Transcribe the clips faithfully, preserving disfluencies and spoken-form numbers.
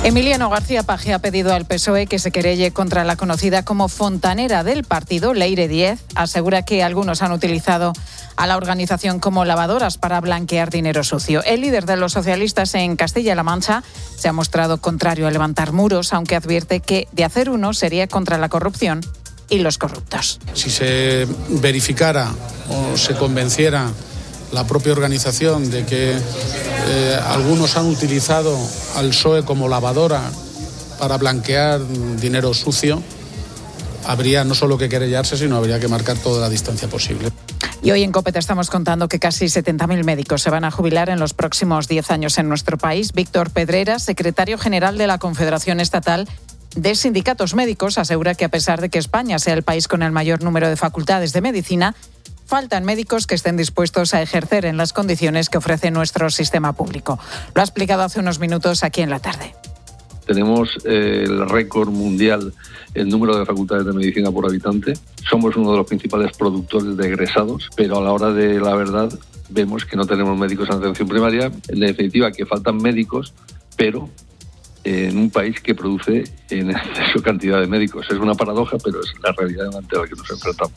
Emiliano García Paje ha pedido al P S O E que se querelle contra la conocida como fontanera del partido, Leire Díez. Asegura que algunos han utilizado a la organización como lavadoras para blanquear dinero sucio. El líder de los socialistas en Castilla-La Mancha se ha mostrado contrario a levantar muros, aunque advierte que de hacer uno sería contra la corrupción y los corruptos. Si se verificara o se convenciera la propia organización de que eh, algunos han utilizado al P S O E como lavadora para blanquear dinero sucio, habría no solo que querellarse, sino habría que marcar toda la distancia posible. Y hoy en COPE te estamos contando que casi setenta mil médicos se van a jubilar en los próximos diez años en nuestro país. Víctor Pedrera, secretario general de la Confederación Estatal de Sindicatos Médicos, asegura que a pesar de que España sea el país con el mayor número de facultades de medicina, faltan médicos que estén dispuestos a ejercer en las condiciones que ofrece nuestro sistema público. Lo ha explicado hace unos minutos aquí en La Tarde. Tenemos eh, el récord mundial en número de facultades de medicina por habitante. Somos uno de los principales productores de egresados, pero a la hora de la verdad vemos que no tenemos médicos en atención primaria. En definitiva, que faltan médicos, pero en un país que produce en exceso cantidad de médicos. Es una paradoja, pero es la realidad ante la que nos enfrentamos.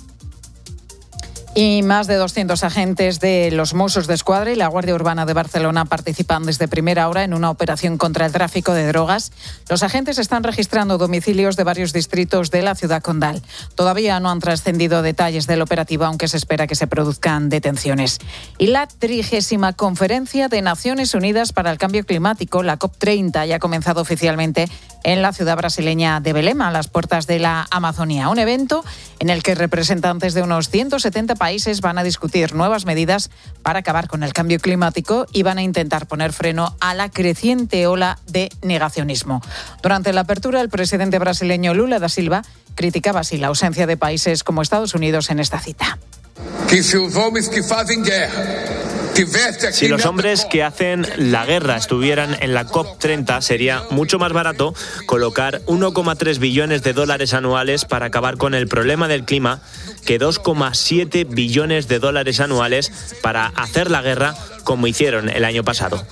Y más de doscientos agentes de los Mossos d'Esquadra y la Guardia Urbana de Barcelona participan desde primera hora en una operación contra el tráfico de drogas. Los agentes están registrando domicilios de varios distritos de la ciudad condal. Todavía no han trascendido detalles del operativo, aunque se espera que se produzcan detenciones. Y la trigésima Conferencia de Naciones Unidas para el Cambio Climático, la COP treinta, ya ha comenzado oficialmente en la ciudad brasileña de Belém, a las puertas de la Amazonía. Un evento en el que representantes de unos ciento setenta países van a discutir nuevas medidas para acabar con el cambio climático y van a intentar poner freno a la creciente ola de negacionismo. Durante la apertura, el presidente brasileño Lula da Silva criticaba así la ausencia de países como Estados Unidos en esta cita. Si los hombres que hacen la guerra estuvieran en la COP treinta, sería mucho más barato colocar uno coma tres billones de dólares anuales para acabar con el problema del clima que dos coma siete billones de dólares anuales para hacer la guerra como hicieron el año pasado.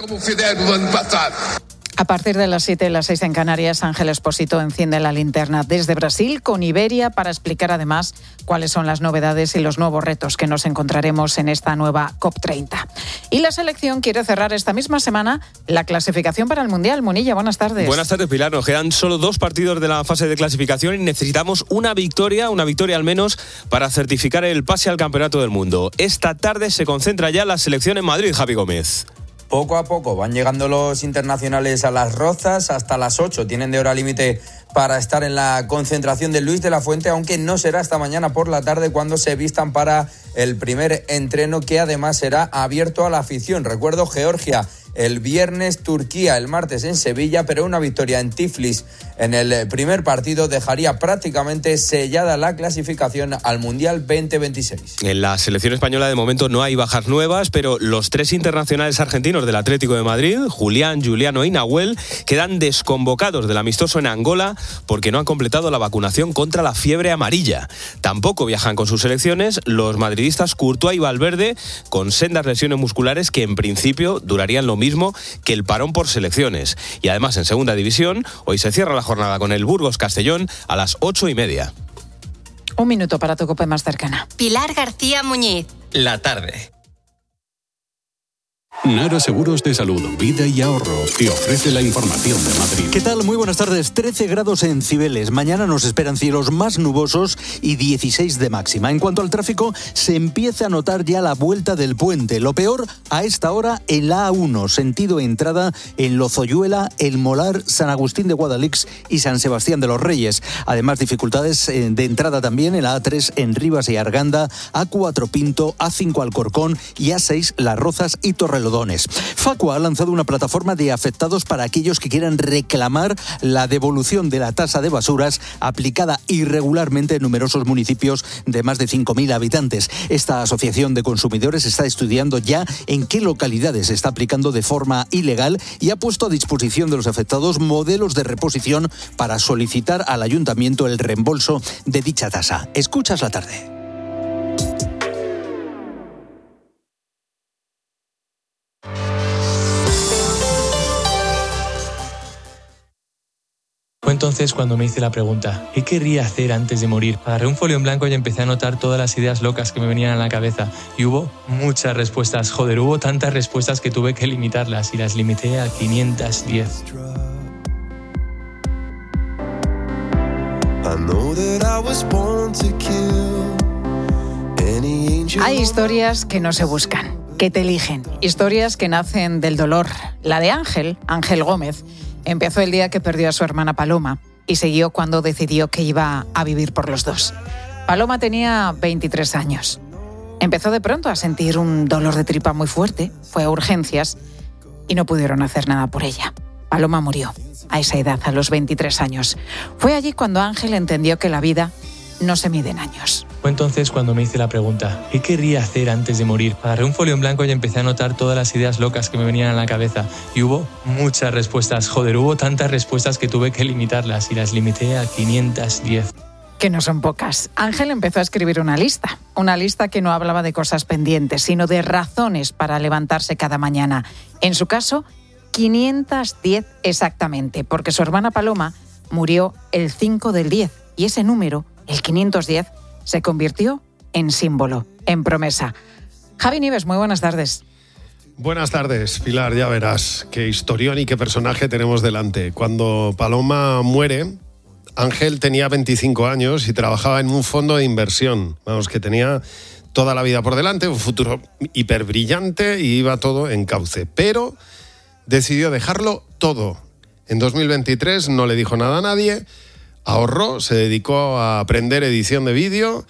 A partir de las siete, las seis en Canarias, Ángel Expósito enciende la linterna desde Brasil con Iberia para explicar además cuáles son las novedades y los nuevos retos que nos encontraremos en esta nueva COP treinta. Y la selección quiere cerrar esta misma semana la clasificación para el Mundial. Munilla, buenas tardes. Buenas tardes, Pilar. Nos quedan solo dos partidos de la fase de clasificación y necesitamos una victoria, una victoria al menos, para certificar el pase al Campeonato del Mundo. Esta tarde se concentra ya la selección en Madrid, Javi Gómez. Poco a poco van llegando los internacionales a Las Rozas, hasta las ocho tienen de hora límite para estar en la concentración de Luis de la Fuente, aunque no será hasta mañana por la tarde cuando se vistan para el primer entreno, que además será abierto a la afición. Recuerdo, Georgia el viernes, Turquía el martes en Sevilla, pero una victoria en Tiflis en el primer partido dejaría prácticamente sellada la clasificación al Mundial veinte veintiséis. En la selección española de momento no hay bajas nuevas, pero los tres internacionales argentinos del Atlético de Madrid, Julián, Juliano y Nahuel, quedan desconvocados del amistoso en Angola porque no han completado la vacunación contra la fiebre amarilla. Tampoco viajan con sus selecciones los madridistas Courtois y Valverde, con sendas lesiones musculares que en principio durarían lo mismo que el parón por selecciones. Y además en segunda división, hoy se cierra la jornada con el Burgos Castellón a las ocho y media. Un minuto para tu COPE más cercana. Pilar García Muñiz. La tarde. Nara Seguros de Salud, Vida y Ahorro te ofrece la información de Madrid. ¿Qué tal? Muy buenas tardes. trece grados en Cibeles. Mañana nos esperan cielos más nubosos y dieciséis de máxima. En cuanto al tráfico, se empieza a notar ya la vuelta del puente. Lo peor a esta hora en la A uno, sentido entrada en Lozoyuela, El Molar, San Agustín de Guadalix y San Sebastián de los Reyes. Además, dificultades de entrada también en la A tres en Rivas y Arganda, A cuatro Pinto, A cinco Alcorcón y A seis Las Rozas y Torrelodones. Facua ha lanzado una plataforma de afectados para aquellos que quieran reclamar la devolución de la tasa de basuras aplicada irregularmente en numerosos municipios de más de cinco mil habitantes. Esta asociación de consumidores está estudiando ya en qué localidades se está aplicando de forma ilegal y ha puesto a disposición de los afectados modelos de reposición para solicitar al ayuntamiento el reembolso de dicha tasa. Escuchas la tarde. entonces cuando me hice la pregunta, ¿qué querría hacer antes de morir? Agarré un folio en blanco y empecé a anotar todas las ideas locas que me venían a la cabeza. Y hubo muchas respuestas. Joder, hubo tantas respuestas que tuve que limitarlas y las limité a quinientas diez. Hay historias que no se buscan, que te eligen. Historias que nacen del dolor. La de Ángel, Ángel Gómez, empezó el día que perdió a su hermana Paloma y siguió cuando decidió que iba a vivir por los dos. Paloma tenía veintitrés años. Empezó de pronto a sentir un dolor de tripa muy fuerte, fue a urgencias y no pudieron hacer nada por ella. Paloma murió a esa edad, a los veintitrés años. Fue allí cuando Ángel entendió que la vida no se mide en años. Fue entonces cuando me hice la pregunta, ¿qué querría hacer antes de morir? Agarré un folio en blanco y empecé a anotar todas las ideas locas que me venían a la cabeza. Y hubo muchas respuestas. Joder, hubo tantas respuestas que tuve que limitarlas y las limité a quinientas diez. Que no son pocas. Ángel empezó a escribir una lista. Una lista que no hablaba de cosas pendientes, sino de razones para levantarse cada mañana. En su caso, quinientas diez exactamente, porque su hermana Paloma murió el cinco del diez. Y ese número, el quinientos diez, se convirtió en símbolo, en promesa. Javi Nieves, muy buenas tardes. Buenas tardes, Pilar, ya verás qué historión y qué personaje tenemos delante. Cuando Paloma muere, Ángel tenía veinticinco años y trabajaba en un fondo de inversión. Vamos, que tenía toda la vida por delante, un futuro hiper brillante y iba todo en cauce. Pero decidió dejarlo todo. En dos mil veintitrés no le dijo nada a nadie. Ahorró, se dedicó a aprender edición de vídeo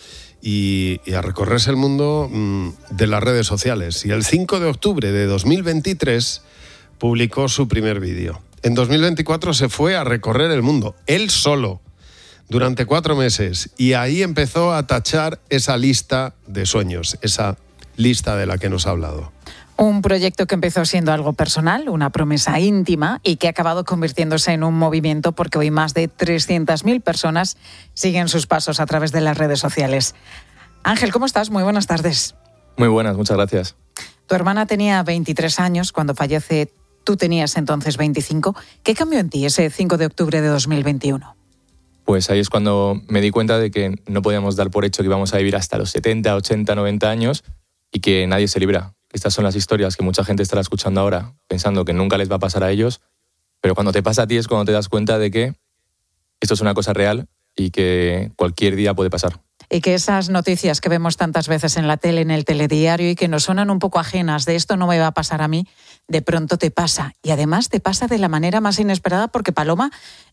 y, y a recorrerse el mundo mmm, de las redes sociales. Y el cinco de octubre de dos mil veintitrés publicó su primer vídeo. En dos mil veinticuatro se fue a recorrer el mundo, él solo, durante cuatro meses. Y ahí empezó a tachar esa lista de sueños, esa lista de la que nos ha hablado. Un proyecto que empezó siendo algo personal, una promesa íntima y que ha acabado convirtiéndose en un movimiento porque hoy más de trescientas mil personas siguen sus pasos a través de las redes sociales. Ángel, ¿cómo estás? Muy buenas tardes. Muy buenas, muchas gracias. Tu hermana tenía veintitrés años cuando fallece, tú tenías entonces veinticinco. ¿Qué cambió en ti ese cinco de octubre de dos mil veintiuno? Pues ahí es cuando me di cuenta de que no podíamos dar por hecho que íbamos a vivir hasta los setenta, ochenta, noventa años y que nadie se libra. Estas son las historias que mucha gente estará escuchando ahora, pensando que nunca les va a pasar a ellos, pero cuando te pasa a ti es cuando te das cuenta de que esto es una cosa real y que cualquier día puede pasar. Y que esas noticias que vemos tantas veces en la tele, en el telediario y que nos suenan un poco ajenas, de esto no me va a pasar a mí, de pronto te pasa. Y además te pasa de la manera más inesperada porque Paloma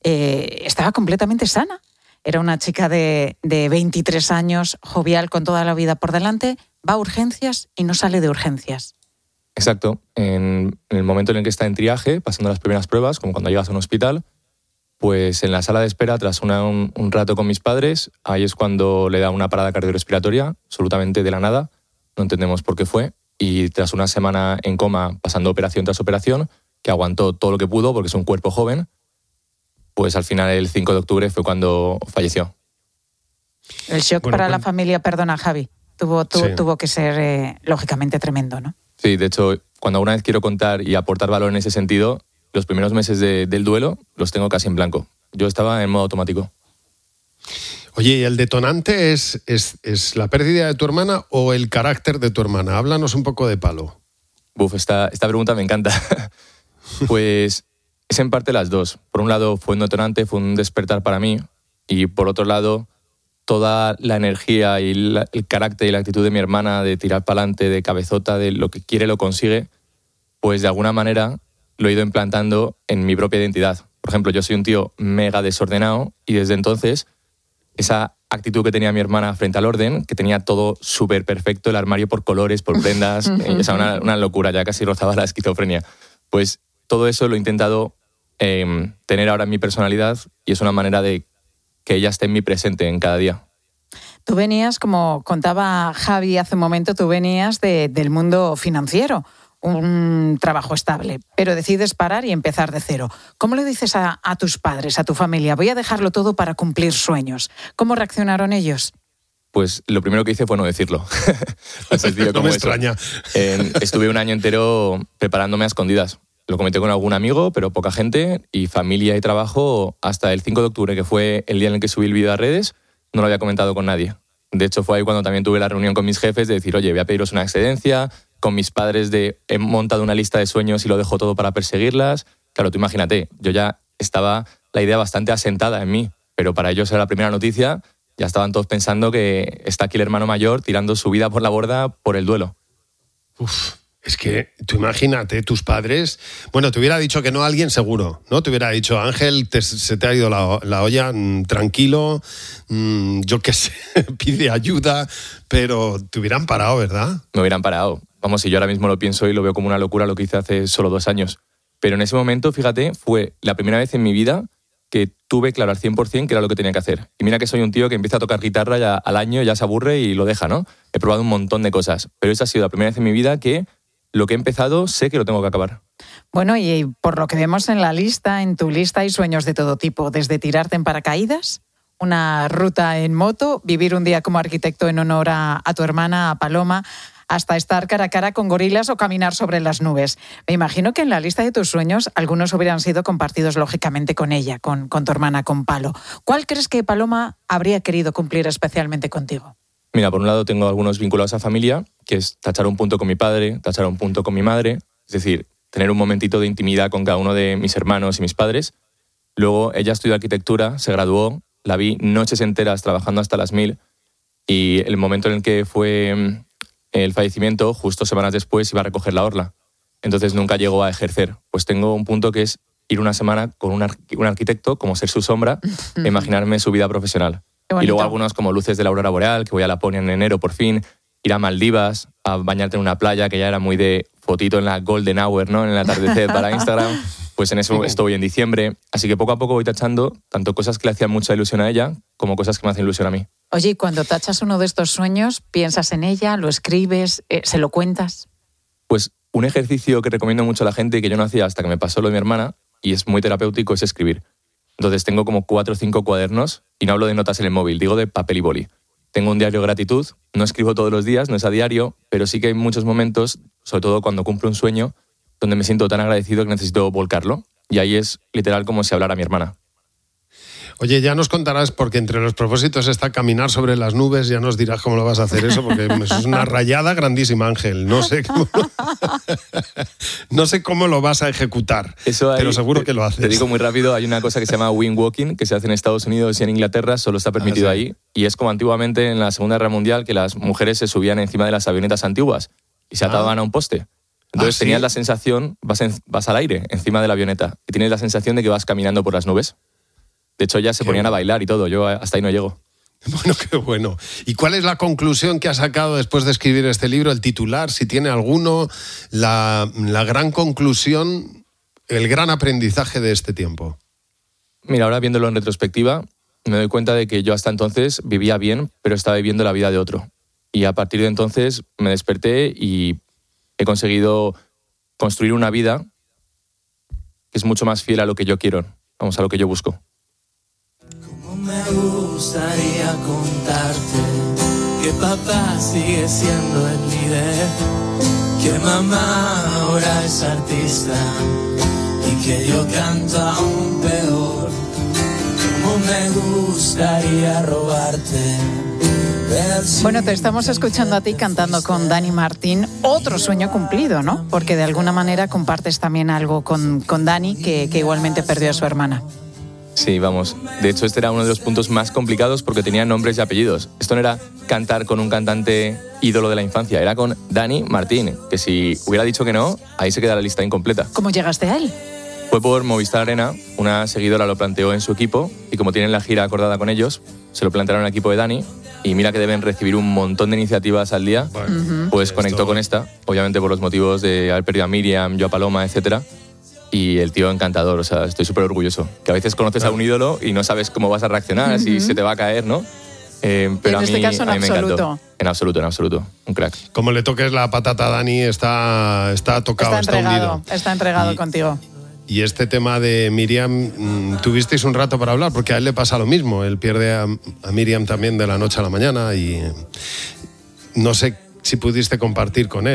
eh, estaba completamente sana. Era una chica de, de veintitrés años, jovial, con toda la vida por delante, va a urgencias y no sale de urgencias. Exacto. En, en el momento en el que está en triaje, pasando las primeras pruebas, como cuando llegas a un hospital, pues en la sala de espera, tras una, un, un rato con mis padres, ahí es cuando le da una parada cardiorrespiratoria, absolutamente de la nada, no entendemos por qué fue, y tras una semana en coma, pasando operación tras operación, que aguantó todo lo que pudo porque es un cuerpo joven, pues al final el cinco de octubre fue cuando falleció. El shock bueno, para bueno. la familia, perdona Javi, tuvo, tu, sí. tuvo que ser eh, lógicamente tremendo, ¿no? Sí, de hecho, cuando alguna vez quiero contar y aportar valor en ese sentido, los primeros meses de, del duelo los tengo casi en blanco. Yo estaba en modo automático. Oye, ¿y el detonante es, es, es la pérdida de tu hermana o el carácter de tu hermana? Háblanos un poco de Palo. Buf, esta, esta pregunta me encanta. Pues es en parte las dos. Por un lado fue un detonante, fue un despertar para mí, y por otro lado toda la energía y la, el carácter y la actitud de mi hermana de tirar para adelante, de cabezota, de lo que quiere lo consigue, pues de alguna manera lo he ido implantando en mi propia identidad. Por ejemplo, yo soy un tío mega desordenado y desde entonces esa actitud que tenía mi hermana frente al orden, que tenía todo súper perfecto, el armario por colores, por prendas, eh, o sea, una, una locura, ya casi rozaba la esquizofrenia. Pues todo eso lo he intentado eh, tener ahora en mi personalidad y es una manera de que ella esté en mi presente en cada día. Tú venías, como contaba Javi hace un momento, tú venías de, del mundo financiero, un trabajo estable, pero decides parar y empezar de cero. ¿Cómo le dices a, a tus padres, a tu familia, voy a dejarlo todo para cumplir sueños? ¿Cómo reaccionaron ellos? Pues lo primero que hice fue no decirlo. No me extraña. Eh, estuve un año entero preparándome a escondidas. lo comenté con algún amigo, pero poca gente, y familia y trabajo, hasta el cinco de octubre, que fue el día en el que subí el vídeo a redes, no lo había comentado con nadie. De hecho, fue ahí cuando también tuve la reunión con mis jefes de decir, oye, voy a pediros una excedencia, con mis padres de he montado una lista de sueños y lo dejo todo para perseguirlas. Claro, tú imagínate, yo ya estaba la idea bastante asentada en mí, pero para ellos era la primera noticia, ya estaban todos pensando que está aquí el hermano mayor tirando su vida por la borda por el duelo. Uf. Es que tú imagínate, tus padres, bueno, te hubiera dicho que no alguien seguro, ¿no? Te hubiera dicho, Ángel, te, se te ha ido la, la olla, mmm, tranquilo, mmm, yo qué sé, pide ayuda, pero te hubieran parado, ¿verdad? Me hubieran parado. Vamos, si yo ahora mismo lo pienso y lo veo como una locura lo que hice hace solo dos años. Pero en ese momento, fíjate, fue la primera vez en mi vida que tuve claro al cien por ciento que era lo que tenía que hacer. Y mira que soy un tío que empieza a tocar guitarra ya al año, ya se aburre y lo deja, ¿no? He probado un montón de cosas, pero esa ha sido la primera vez en mi vida que lo que he empezado sé que lo tengo que acabar. Bueno, y por lo que vemos en la lista, en tu lista hay sueños de todo tipo, desde tirarte en paracaídas, una ruta en moto, vivir un día como arquitecto en honor a, a tu hermana, a Paloma, hasta estar cara a cara con gorilas o caminar sobre las nubes. Me imagino que en la lista de tus sueños algunos hubieran sido compartidos lógicamente con ella, con, con tu hermana, con Palo. ¿Cuál crees que Paloma habría querido cumplir especialmente contigo? Mira, por un lado tengo algunos vinculados a familia, que es tachar un punto con mi padre, tachar un punto con mi madre, es decir, tener un momentito de intimidad con cada uno de mis hermanos y mis padres. Luego ella estudió arquitectura, se graduó, la vi noches enteras trabajando hasta las mil y el momento en el que fue el fallecimiento, justo semanas después iba a recoger la orla. Entonces nunca llegó a ejercer. Pues tengo un punto que es ir una semana con un, arqu- un arquitecto, como ser su sombra, e imaginarme su vida profesional. Y luego algunos como luces de la aurora boreal, que voy a Laponia en enero por fin, ir a Maldivas, a bañarte en una playa, que ya era muy de fotito en la golden hour, ¿no? En el atardecer para Instagram. Pues en eso estoy en diciembre. Así que poco a poco voy tachando tanto cosas que le hacían mucha ilusión a ella, como cosas que me hacen ilusión a mí. Oye, cuando tachas uno de estos sueños, ¿piensas en ella, lo escribes, eh, se lo cuentas? Pues un ejercicio que recomiendo mucho a la gente y que yo no hacía hasta que me pasó lo de mi hermana, y es muy terapéutico, es escribir. Entonces tengo como cuatro o cinco cuadernos, y no hablo de notas en el móvil, digo de papel y boli. Tengo un diario de gratitud, no escribo todos los días, no es a diario, pero sí que hay muchos momentos, sobre todo cuando cumplo un sueño, donde me siento tan agradecido que necesito volcarlo. Y ahí es literal como si hablara a mi hermana. Oye, ya nos contarás, porque entre los propósitos está caminar sobre las nubes, ya nos dirás cómo lo vas a hacer eso, porque eso es una rayada grandísima, Ángel. No sé cómo, no sé cómo lo vas a ejecutar, eso hay, pero seguro que lo haces. Te digo muy rápido, hay una cosa que se llama wind walking, que se hace en Estados Unidos y en Inglaterra, solo está permitido ah, sí. ahí. Y es como antiguamente en la Segunda Guerra Mundial, que las mujeres se subían encima de las avionetas antiguas y se ataban ah. a un poste. Entonces ah, tenías ¿sí? la sensación, vas, en, vas al aire, encima de la avioneta, y tienes la sensación de que vas caminando por las nubes. De hecho, ya se qué ponían bueno. a bailar y todo. Yo hasta ahí no llego. Bueno, qué bueno. ¿Y cuál es la conclusión que has sacado después de escribir este libro? El titular, si tiene alguno, la, la gran conclusión, el gran aprendizaje de este tiempo. Mira, ahora viéndolo en retrospectiva, me doy cuenta de que yo hasta entonces vivía bien, pero estaba viviendo la vida de otro. Y a partir de entonces me desperté y he conseguido construir una vida que es mucho más fiel a lo que yo quiero, vamos, a lo que yo busco. Me gustaría contarte que papá sigue siendo el líder, que mamá ahora es artista y que yo canto aún peor. Como me gustaría robarte. Bueno, te estamos escuchando a ti cantando con Dani Martín, otro sueño cumplido, ¿no? Porque de alguna manera compartes también algo con, con Dani, que, que igualmente perdió a su hermana. Sí, vamos. De hecho, este era uno de los puntos más complicados porque tenía nombres y apellidos. Esto no era cantar con un cantante ídolo de la infancia, era con Dani Martín, que si hubiera dicho que no, ahí se queda la lista incompleta. ¿Cómo llegaste a él? Fue por Movistar Arena, una seguidora lo planteó en su equipo y como tienen la gira acordada con ellos, se lo plantearon al equipo de Dani y mira que deben recibir un montón de iniciativas al día, bueno, uh-huh. pues conectó con esta, obviamente por los motivos de haber perdido a Miriam, yo a Paloma, etcétera. Y el tío encantador, o sea, estoy súper orgulloso. Que a veces conoces a un ídolo y no sabes cómo vas a reaccionar, uh-huh. si se te va a caer, ¿no? Eh, pero en a mí, este caso en a mí me absoluto. encantó. En absoluto, en absoluto. Un crack. Como le toques la patata a Dani, está, está tocado, está, está entregado, hundido. Está entregado y, contigo. Y este tema de Miriam, tuvisteis un rato para hablar, porque a él le pasa lo mismo. Él pierde a, a Miriam también de la noche a la mañana y no sé si pudiste compartir con él.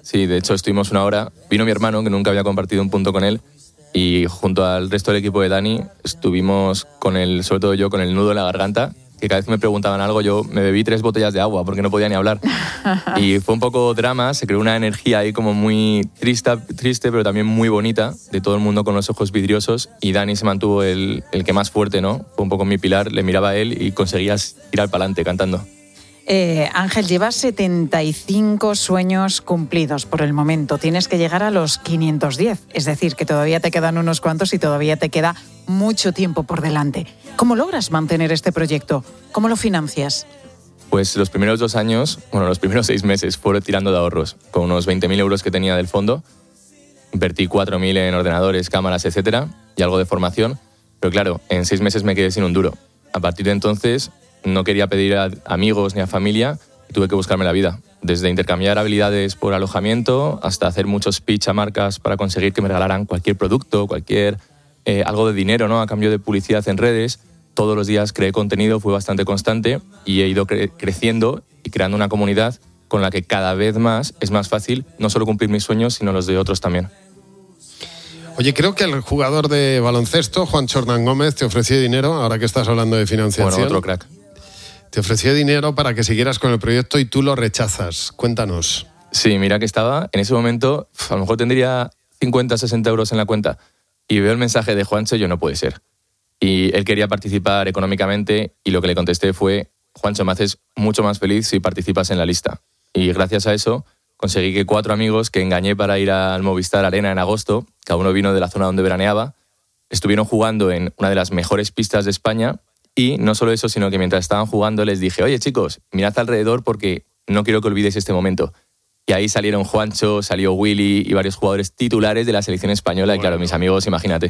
Sí, de hecho estuvimos una hora. Vino mi hermano, que nunca había compartido un punto con él, y junto al resto del equipo de Dani estuvimos con el, sobre todo yo, con el nudo en la garganta, que cada vez que me preguntaban algo yo me bebí tres botellas de agua porque no podía ni hablar. Y fue un poco drama, se creó una energía ahí como muy triste, triste pero también muy bonita, de todo el mundo con los ojos vidriosos, y Dani se mantuvo el, el que más fuerte, ¿no? Fue un poco mi pilar, le miraba a él y conseguías tirar para adelante cantando. Eh, Ángel, llevas setenta y cinco sueños cumplidos por el momento. Tienes que llegar a los quinientos diez, es decir, que todavía te quedan unos cuantos y todavía te queda mucho tiempo por delante. ¿Cómo logras mantener este proyecto? ¿Cómo lo financias? Pues los primeros dos años, bueno, los primeros seis meses fueron tirando de ahorros. Con unos veinte mil euros que tenía del fondo, invertí cuatro mil en ordenadores, cámaras, etcétera, y algo de formación. Pero claro, en seis meses me quedé sin un duro. A partir de entonces no quería pedir a amigos ni a familia, y tuve que buscarme la vida. Desde intercambiar habilidades por alojamiento hasta hacer muchos pitch a marcas para conseguir que me regalaran cualquier producto, cualquier eh, algo de dinero, ¿no? A cambio de publicidad en redes. Todos los días creé contenido, fui bastante constante y he ido cre- creciendo y creando una comunidad con la que cada vez más es más fácil no solo cumplir mis sueños, sino los de otros también. Oye, creo que el jugador de baloncesto, Juan Chordan Gómez, te ofreció dinero, ahora que estás hablando de financiación. Bueno, otro crack. Te ofreció dinero para que siguieras con el proyecto y tú lo rechazas. Cuéntanos. Sí, mira que estaba, en ese momento, a lo mejor tendría cincuenta, sesenta euros en la cuenta y veo el mensaje de Juancho, yo no puede ser. Y él quería participar económicamente y lo que le contesté fue: Juancho, me haces mucho más feliz si participas en la lista. Y gracias a eso conseguí que cuatro amigos que engañé para ir al Movistar Arena en agosto, cada uno vino de la zona donde veraneaba, estuvieron jugando en una de las mejores pistas de España. Y no solo eso, sino que mientras estaban jugando les dije: oye chicos, mirad alrededor porque no quiero que olvidéis este momento. Y ahí salieron Juancho, salió Willy y varios jugadores titulares de la selección española. Bueno. Y claro, mis amigos, imagínate.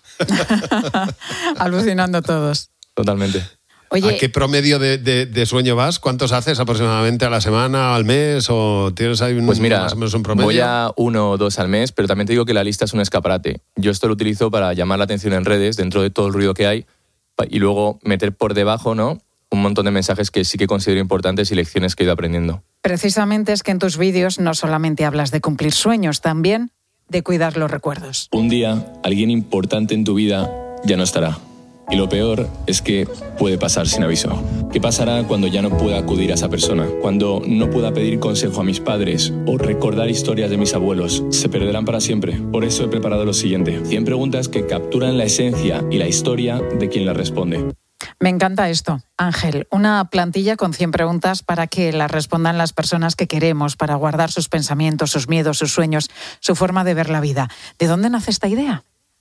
Alucinando todos. Totalmente. Oye, ¿a qué promedio de, de, de sueño vas? ¿Cuántos haces aproximadamente a la semana, al mes? ¿O tienes ahí un, pues mira, más o menos un promedio? Voy a uno o dos al mes, pero también te digo que la lista es un escaparate. Yo esto lo utilizo para llamar la atención en redes, dentro de todo el ruido que hay, y luego meter por debajo, ¿no?, un montón de mensajes que sí que considero importantes y lecciones que he ido aprendiendo. Precisamente es que en tus vídeos no solamente hablas de cumplir sueños, también de cuidar los recuerdos. Un día, alguien importante en tu vida ya no estará. Y lo peor es que puede pasar sin aviso. ¿Qué pasará cuando ya no pueda acudir a esa persona? Cuando no pueda pedir consejo a mis padres o recordar historias de mis abuelos. Se perderán para siempre. Por eso he preparado lo siguiente: cien preguntas que capturan la esencia y la historia de quien las responde. Me encanta esto, Ángel. Una plantilla con cien preguntas para que las respondan las personas que queremos, para guardar sus pensamientos, sus miedos, sus sueños, su forma de ver la vida. ¿De dónde nace esta idea?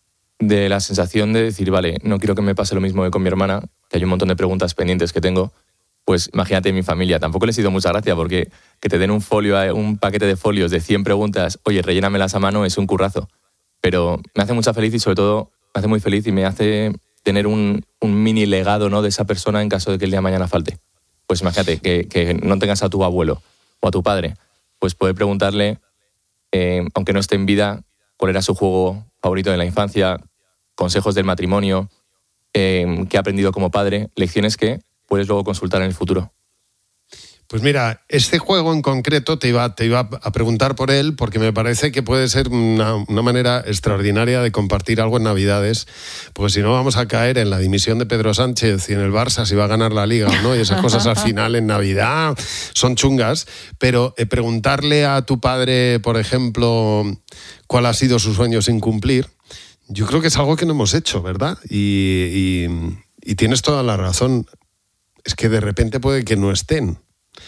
De la sensación de decir, vale, no quiero que me pase lo mismo que con mi hermana, que hay un montón de preguntas pendientes que tengo. Pues imagínate mi familia, tampoco les he ido mucha gracia porque que te den un folio, un paquete de folios de cien preguntas, oye, rellénamelas a mano, es un currazo. Pero me hace mucha feliz y sobre todo me hace muy feliz y me hace tener un, un mini legado, ¿no?, de esa persona en caso de que el día de mañana falte. Pues imagínate que, que no tengas a tu abuelo o a tu padre, pues poder preguntarle, eh, aunque no esté en vida, cuál era su juego favorito de la infancia, consejos del matrimonio, eh, qué ha aprendido como padre, lecciones que puedes luego consultar en el futuro. Pues mira, este juego en concreto te iba, te iba a preguntar por él porque me parece que puede ser una, una manera extraordinaria de compartir algo en Navidades, porque si no vamos a caer en la dimisión de Pedro Sánchez y en el Barça si va a ganar la Liga o no, y esas cosas al final en Navidad son chungas, pero eh, preguntarle a tu padre, por ejemplo, cuál ha sido su sueño sin cumplir, yo creo que es algo que no hemos hecho, ¿verdad? Y, y, y tienes toda la razón, es que de repente puede que no estén.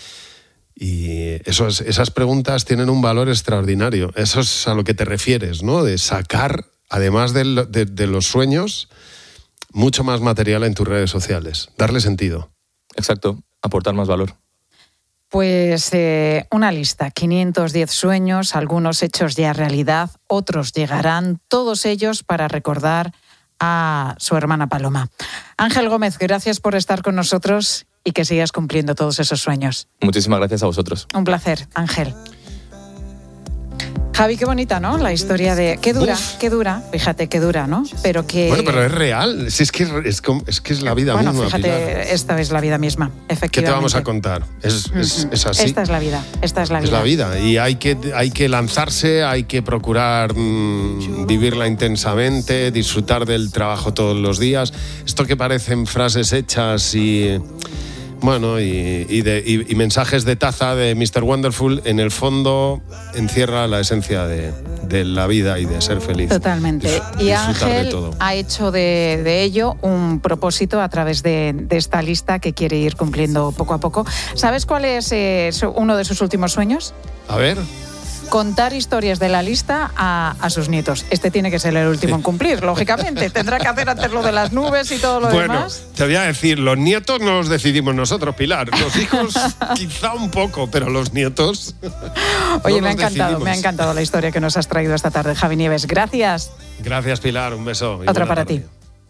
Y esos, esas preguntas tienen un valor extraordinario. Eso es a lo que te refieres, ¿no? De sacar, además de, de, de los sueños, mucho más material en tus redes sociales. Darle sentido. Exacto, aportar más valor. Pues eh, una lista, quinientos diez sueños, algunos hechos ya realidad, otros llegarán, todos ellos para recordar a su hermana Paloma. Ángel Gómez, gracias por estar con nosotros y que sigas cumpliendo todos esos sueños. Muchísimas gracias a vosotros. Un placer, Ángel. Javi, qué bonita, ¿no? La historia de... Qué dura, Uf. qué dura, fíjate, qué dura, ¿no? Pero que... Bueno, pero es real, si es, que es, es que es la vida bueno, misma, fíjate, Pilar. Esta es la vida misma, efectivamente. ¿Qué te vamos a contar? Es, uh-huh. es, es así. Esta es la vida, esta es la vida. Es la vida y hay que, hay que lanzarse, hay que procurar mmm, vivirla intensamente, disfrutar del trabajo todos los días. Esto que parecen frases hechas y... Bueno, y, y, de, y, y mensajes de taza de mister Wonderful, en el fondo encierra la esencia de, de la vida y de ser feliz. Totalmente. Dis, y Ángel ha hecho de, de ello un propósito a través de, de esta lista que quiere ir cumpliendo poco a poco. ¿Sabes cuál es eh, uno de sus últimos sueños? A ver... Contar historias de la lista a, a sus nietos. Este tiene que ser el último en cumplir, lógicamente. Tendrá que hacer antes lo de las nubes y todo lo bueno, demás. Bueno, te voy a decir, los nietos no los decidimos nosotros, Pilar. Los hijos quizá un poco, pero los nietos... Oye, no me ha encantado, decidimos. me ha encantado la historia que nos has traído esta tarde, Javi Nieves. Gracias. Gracias, Pilar. Un beso. Otra para tarde. ti.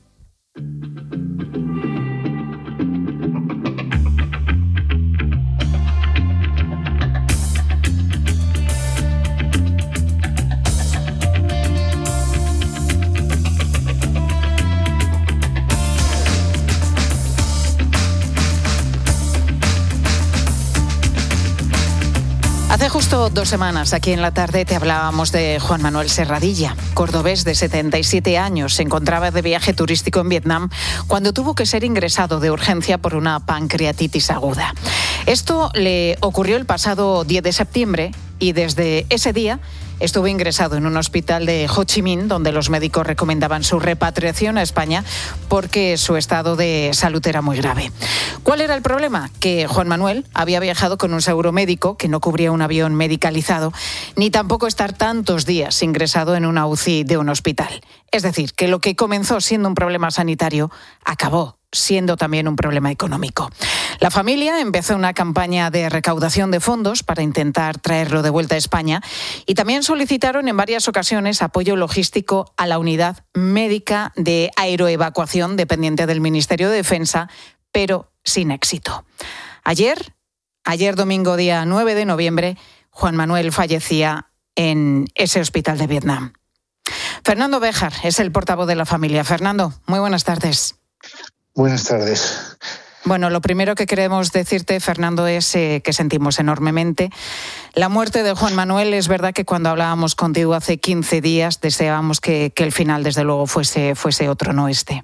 Hace justo dos semanas, aquí en la tarde, te hablábamos de Juan Manuel Serradilla, cordobés de setenta y siete años. Se encontraba de viaje turístico en Vietnam cuando tuvo que ser ingresado de urgencia por una pancreatitis aguda. Esto le ocurrió el pasado diez de septiembre y desde ese día estuvo ingresado en un hospital de Ho Chi Minh, donde los médicos recomendaban su repatriación a España porque su estado de salud era muy grave. ¿Cuál era el problema? Que Juan Manuel había viajado con un seguro médico que no cubría un avión medicalizado, ni tampoco estar tantos días ingresado en una U C I de un hospital. Es decir, que lo que comenzó siendo un problema sanitario acabó siendo también un problema económico. La familia empezó una campaña de recaudación de fondos para intentar traerlo de vuelta a España y también solicitaron en varias ocasiones apoyo logístico a la unidad médica de aeroevacuación dependiente del Ministerio de Defensa, pero sin éxito. Ayer, ayer domingo día nueve de noviembre, Juan Manuel fallecía en ese hospital de Vietnam. Fernando Béjar es el portavoz de la familia. Fernando, muy buenas tardes. Buenas tardes. Bueno, lo primero que queremos decirte, Fernando, es eh, que sentimos enormemente la muerte de Juan Manuel. Es verdad que cuando hablábamos contigo hace quince días deseábamos que, que el final, desde luego, fuese, fuese otro, no este.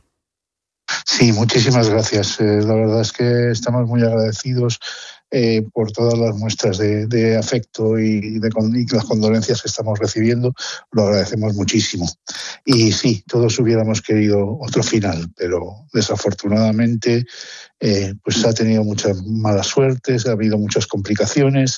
Sí, muchísimas gracias. Eh, la verdad es que estamos muy agradecidos eh, por todas las muestras de, de afecto y, de, y las condolencias que estamos recibiendo. Lo agradecemos muchísimo. Y sí, todos hubiéramos querido otro final, pero desafortunadamente eh, pues ha tenido muchas malas suertes, ha habido muchas complicaciones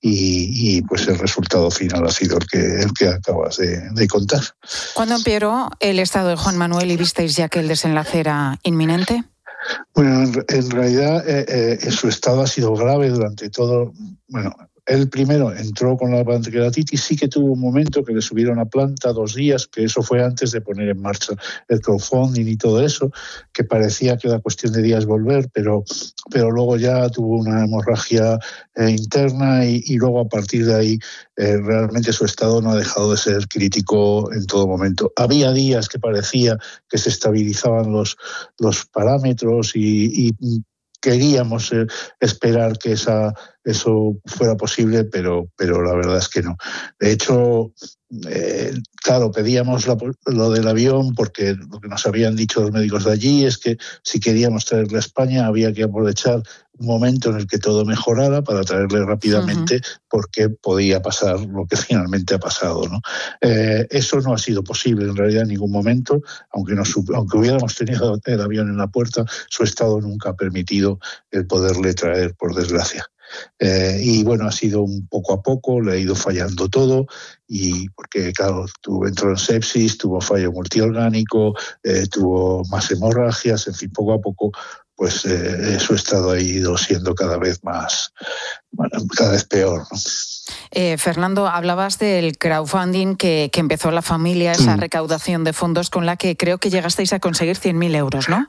y, y pues el resultado final ha sido el que, el que acabas de, de contar. ¿Cuándo empeoró el estado de Juan Manuel y visteis ya que el desenlace era inminente? Bueno, en, en realidad eh, eh, su estado ha sido grave durante todo. Bueno, él primero entró con la pancreatitis, sí que tuvo un momento que le subieron a planta dos días, que eso fue antes de poner en marcha el crowdfunding y todo eso, que parecía que era cuestión de días volver, pero, pero luego ya tuvo una hemorragia eh, interna y, y luego a partir de ahí eh, realmente su estado no ha dejado de ser crítico en todo momento. Había días que parecía que se estabilizaban los, los parámetros y, y queríamos eh, esperar que esa, eso fuera posible, pero, pero la verdad es que no. De hecho, eh, claro, pedíamos la, lo del avión porque lo que nos habían dicho los médicos de allí es que si queríamos traerle a España había que aprovechar un momento en el que todo mejorara para traerle rápidamente, uh-huh. porque podía pasar lo que finalmente ha pasado, ¿no? Eh, eso no ha sido posible en realidad en ningún momento, aunque, nos, aunque hubiéramos tenido el avión en la puerta, su estado nunca ha permitido el poderle traer, por desgracia. Eh, y bueno, ha sido un poco a poco, le ha ido fallando todo, y porque claro, tuvo, entró en sepsis, tuvo fallo multiorgánico, eh, tuvo más hemorragias, en fin, poco a poco pues eh, su estado ha ido siendo cada vez más, bueno, cada vez peor, ¿no? Eh, Fernando, hablabas del crowdfunding que, que empezó la familia, esa mm. recaudación de fondos con la que creo que llegasteis a conseguir cien mil euros, ¿no?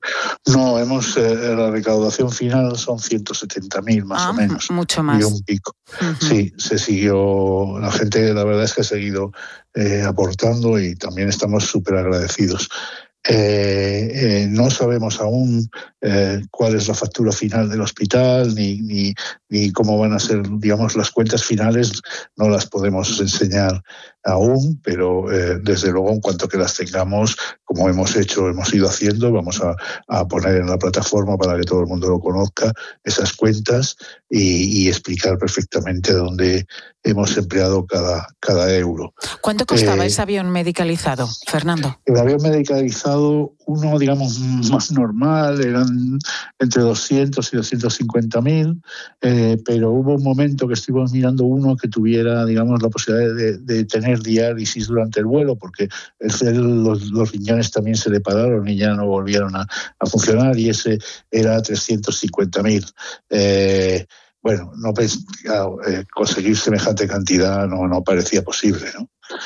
No, hemos eh, la recaudación final son ciento setenta mil más ah, o menos. Mucho más. Y un pico. Uh-huh. Sí, se siguió, la gente la verdad es que ha seguido eh, aportando y también estamos súper agradecidos. Eh, eh, no sabemos aún eh, cuál es la factura final del hospital ni, ni, ni cómo van a ser, digamos, las cuentas finales, no las podemos enseñar aún, pero eh, desde luego en cuanto que las tengamos, como hemos hecho, hemos ido haciendo, vamos a, a poner en la plataforma para que todo el mundo lo conozca, esas cuentas y, y explicar perfectamente dónde hemos empleado cada, cada euro. ¿Cuánto costaba eh, ese avión medicalizado, Fernando? El avión medicalizado, uno, digamos, más normal, eran entre doscientos y doscientos cincuenta mil, eh, pero hubo un momento que estuvimos mirando uno que tuviera, digamos, la posibilidad de, de tener diálisis durante el vuelo, porque el, los, los riñones también se le pararon y ya no volvieron a, a funcionar, y ese era trescientos cincuenta mil. Eh, bueno, no claro, eh, conseguir semejante cantidad no, no parecía posible, ¿no?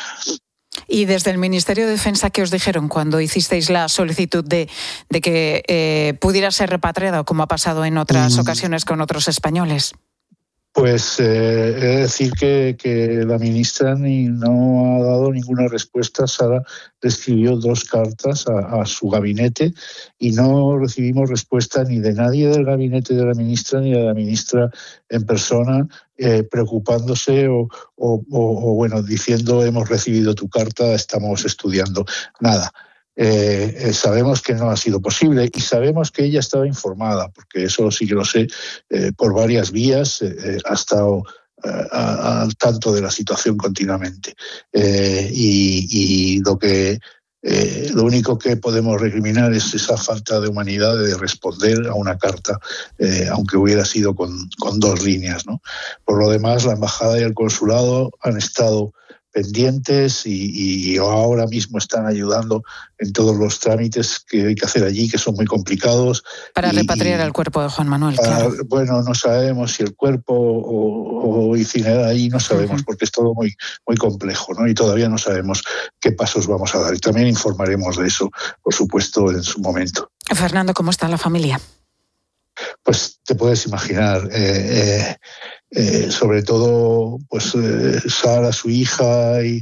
Y desde el Ministerio de Defensa, ¿qué os dijeron cuando hicisteis la solicitud de, de que eh, pudiera ser repatriado, como ha pasado en otras mm. ocasiones con otros españoles? Pues eh, he de decir que, que la ministra ni no ha dado ninguna respuesta. Sara le escribió dos cartas a, a su gabinete y no recibimos respuesta ni de nadie del gabinete de la ministra ni de la ministra en persona, eh, preocupándose o, o, o, o, bueno, diciendo hemos recibido tu carta, estamos estudiando. Nada. Eh, eh, sabemos que no ha sido posible y sabemos que ella estaba informada, porque eso sí que lo sé, eh, por varias vías, eh, ha estado eh, al tanto de la situación continuamente. Eh, y, y lo que eh, lo único que podemos recriminar es esa falta de humanidad de responder a una carta, eh, aunque hubiera sido con, con dos líneas, ¿no? Por lo demás, la embajada y el consulado han estado pendientes y, y ahora mismo están ayudando en todos los trámites que hay que hacer allí, que son muy complicados. Para y, repatriar y, el cuerpo de Juan Manuel, para, claro. Bueno, no sabemos si el cuerpo o, o incinerar ahí, no sabemos, uh-huh. porque es todo muy, muy complejo, ¿no? Y todavía no sabemos qué pasos vamos a dar. Y también informaremos de eso, por supuesto, en su momento. Fernando, ¿cómo está la familia? Pues te puedes imaginar, eh, eh, eh, sobre todo pues eh, Sara, su hija, y,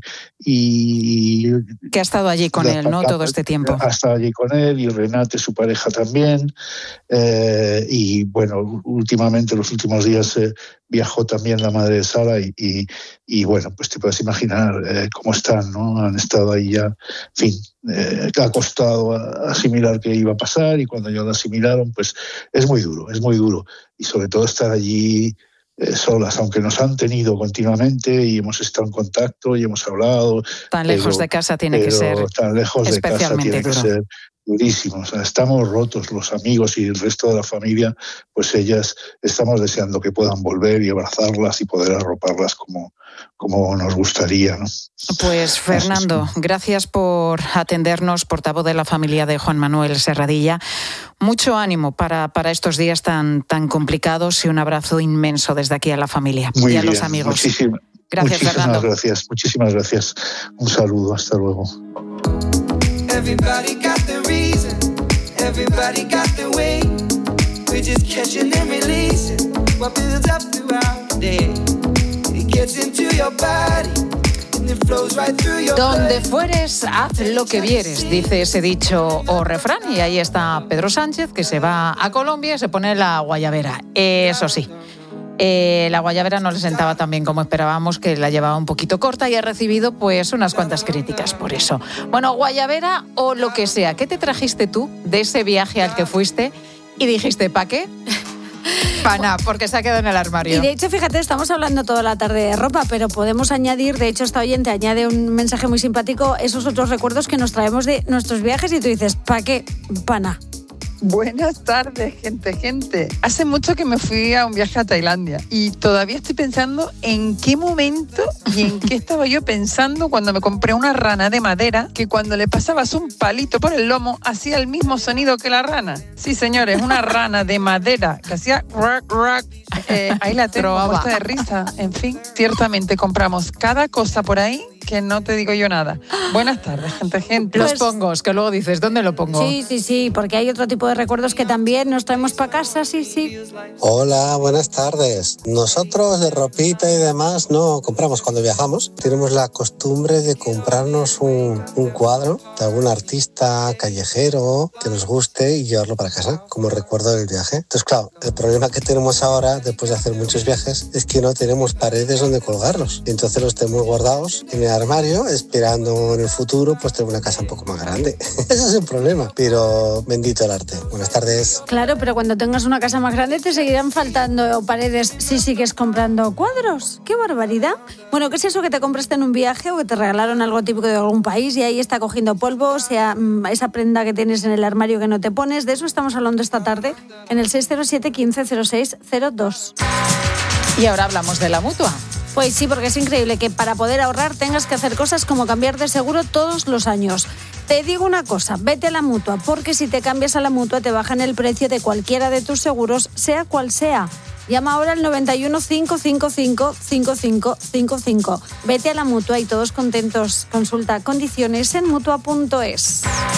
y que ha estado allí con él, ¿no? Todo este tiempo. Ha estado allí con él y Renate, su pareja, también. Eh, y bueno, últimamente, los últimos días eh, viajó también la madre de Sara y, y, y bueno, pues te puedes imaginar eh, cómo están, ¿no? Han estado ahí ya, en fin, eh, ha costado asimilar qué iba a pasar y cuando ya lo asimilaron, pues es muy duro, es muy duro. Y sobre todo estar allí eh, solas, aunque nos han tenido continuamente y hemos estado en contacto y hemos hablado. Tan lejos pero, de casa tiene que ser tan lejos de casa tiene duro. que ser durísimo. O sea, estamos rotos los amigos y el resto de la familia, pues ellas estamos deseando que puedan volver y abrazarlas y poder arroparlas como, como nos gustaría, ¿no? Pues Fernando, gracias por atendernos, portavoz de la familia de Juan Manuel Serradilla. Mucho ánimo para, para estos días tan, tan complicados y un abrazo inmenso desde aquí a la familia Muy y a bien, los amigos. Muchísima, gracias, muchísimas Fernando. gracias, muchísimas gracias. Un saludo, hasta luego. Everybody got the reason, everybody got the way. We're just catching and releasing what builds up throughout the day. It gets into your body and it flows right through your Donde fueres, haz lo que vieres, dice ese dicho o refrán. Y ahí está Pedro Sánchez, que se va a Colombia y se pone la guayabera. Eso sí. Eh, la guayabera no le sentaba tan bien como esperábamos, que la llevaba un poquito corta y ha recibido pues unas cuantas críticas por eso. Bueno, guayabera o lo que sea, ¿qué te trajiste tú de ese viaje al que fuiste y dijiste, ¿pa' qué? Pa' nada, porque se ha quedado en el armario. Y de hecho, fíjate, estamos hablando toda la tarde de ropa, pero podemos añadir, de hecho esta oyente añade un mensaje muy simpático, esos otros recuerdos que nos traemos de nuestros viajes y tú dices, ¿pa' qué? Pa' nada. Buenas tardes, gente, gente. Hace mucho que me fui a un viaje a Tailandia y todavía estoy pensando en qué momento y en qué estaba yo pensando cuando me compré una rana de madera que cuando le pasabas un palito por el lomo hacía el mismo sonido que la rana. Sí, señores, una rana de madera que hacía rock, rock. Eh, ahí la tengo, puesta de risa. En fin, ciertamente compramos cada cosa por ahí que no te digo yo nada. Buenas tardes, gente, gente. Los pongos, que luego dices, ¿dónde lo pongo? Sí, sí, sí, porque hay otro tipo de recuerdos que también nos traemos para casa, sí, sí. Hola, buenas tardes. Nosotros de ropita y demás no compramos cuando viajamos. Tenemos la costumbre de comprarnos un, un cuadro de algún artista callejero que nos guste y llevarlo para casa como recuerdo del viaje. Entonces, claro, el problema que tenemos ahora, después de hacer muchos viajes, es que no tenemos paredes donde colgarlos. Y entonces los tenemos guardados en el armario, esperando en el futuro pues tener una casa un poco más grande. Ese es el problema, pero bendito el arte. Buenas tardes. Claro, pero cuando tengas una casa más grande te seguirán faltando paredes si sigues comprando cuadros. ¡Qué barbaridad! Bueno, ¿qué es eso que te compraste en un viaje o que te regalaron algo típico de algún país y ahí está cogiendo polvo? O sea, esa prenda que tienes en el armario que no te pones. De eso estamos hablando esta tarde en el seis cero siete, quince cero seis cero dos. Y ahora hablamos de la Mutua. Pues sí, porque es increíble que para poder ahorrar tengas que hacer cosas como cambiar de seguro todos los años. Te digo una cosa, vete a la Mutua, porque si te cambias a la Mutua te bajan el precio de cualquiera de tus seguros, sea cual sea. Llama ahora al noventa y uno, cinco cinco cinco, cinco cinco cinco cinco. Vete a la Mutua y todos contentos. Consulta condiciones en mutua punto es.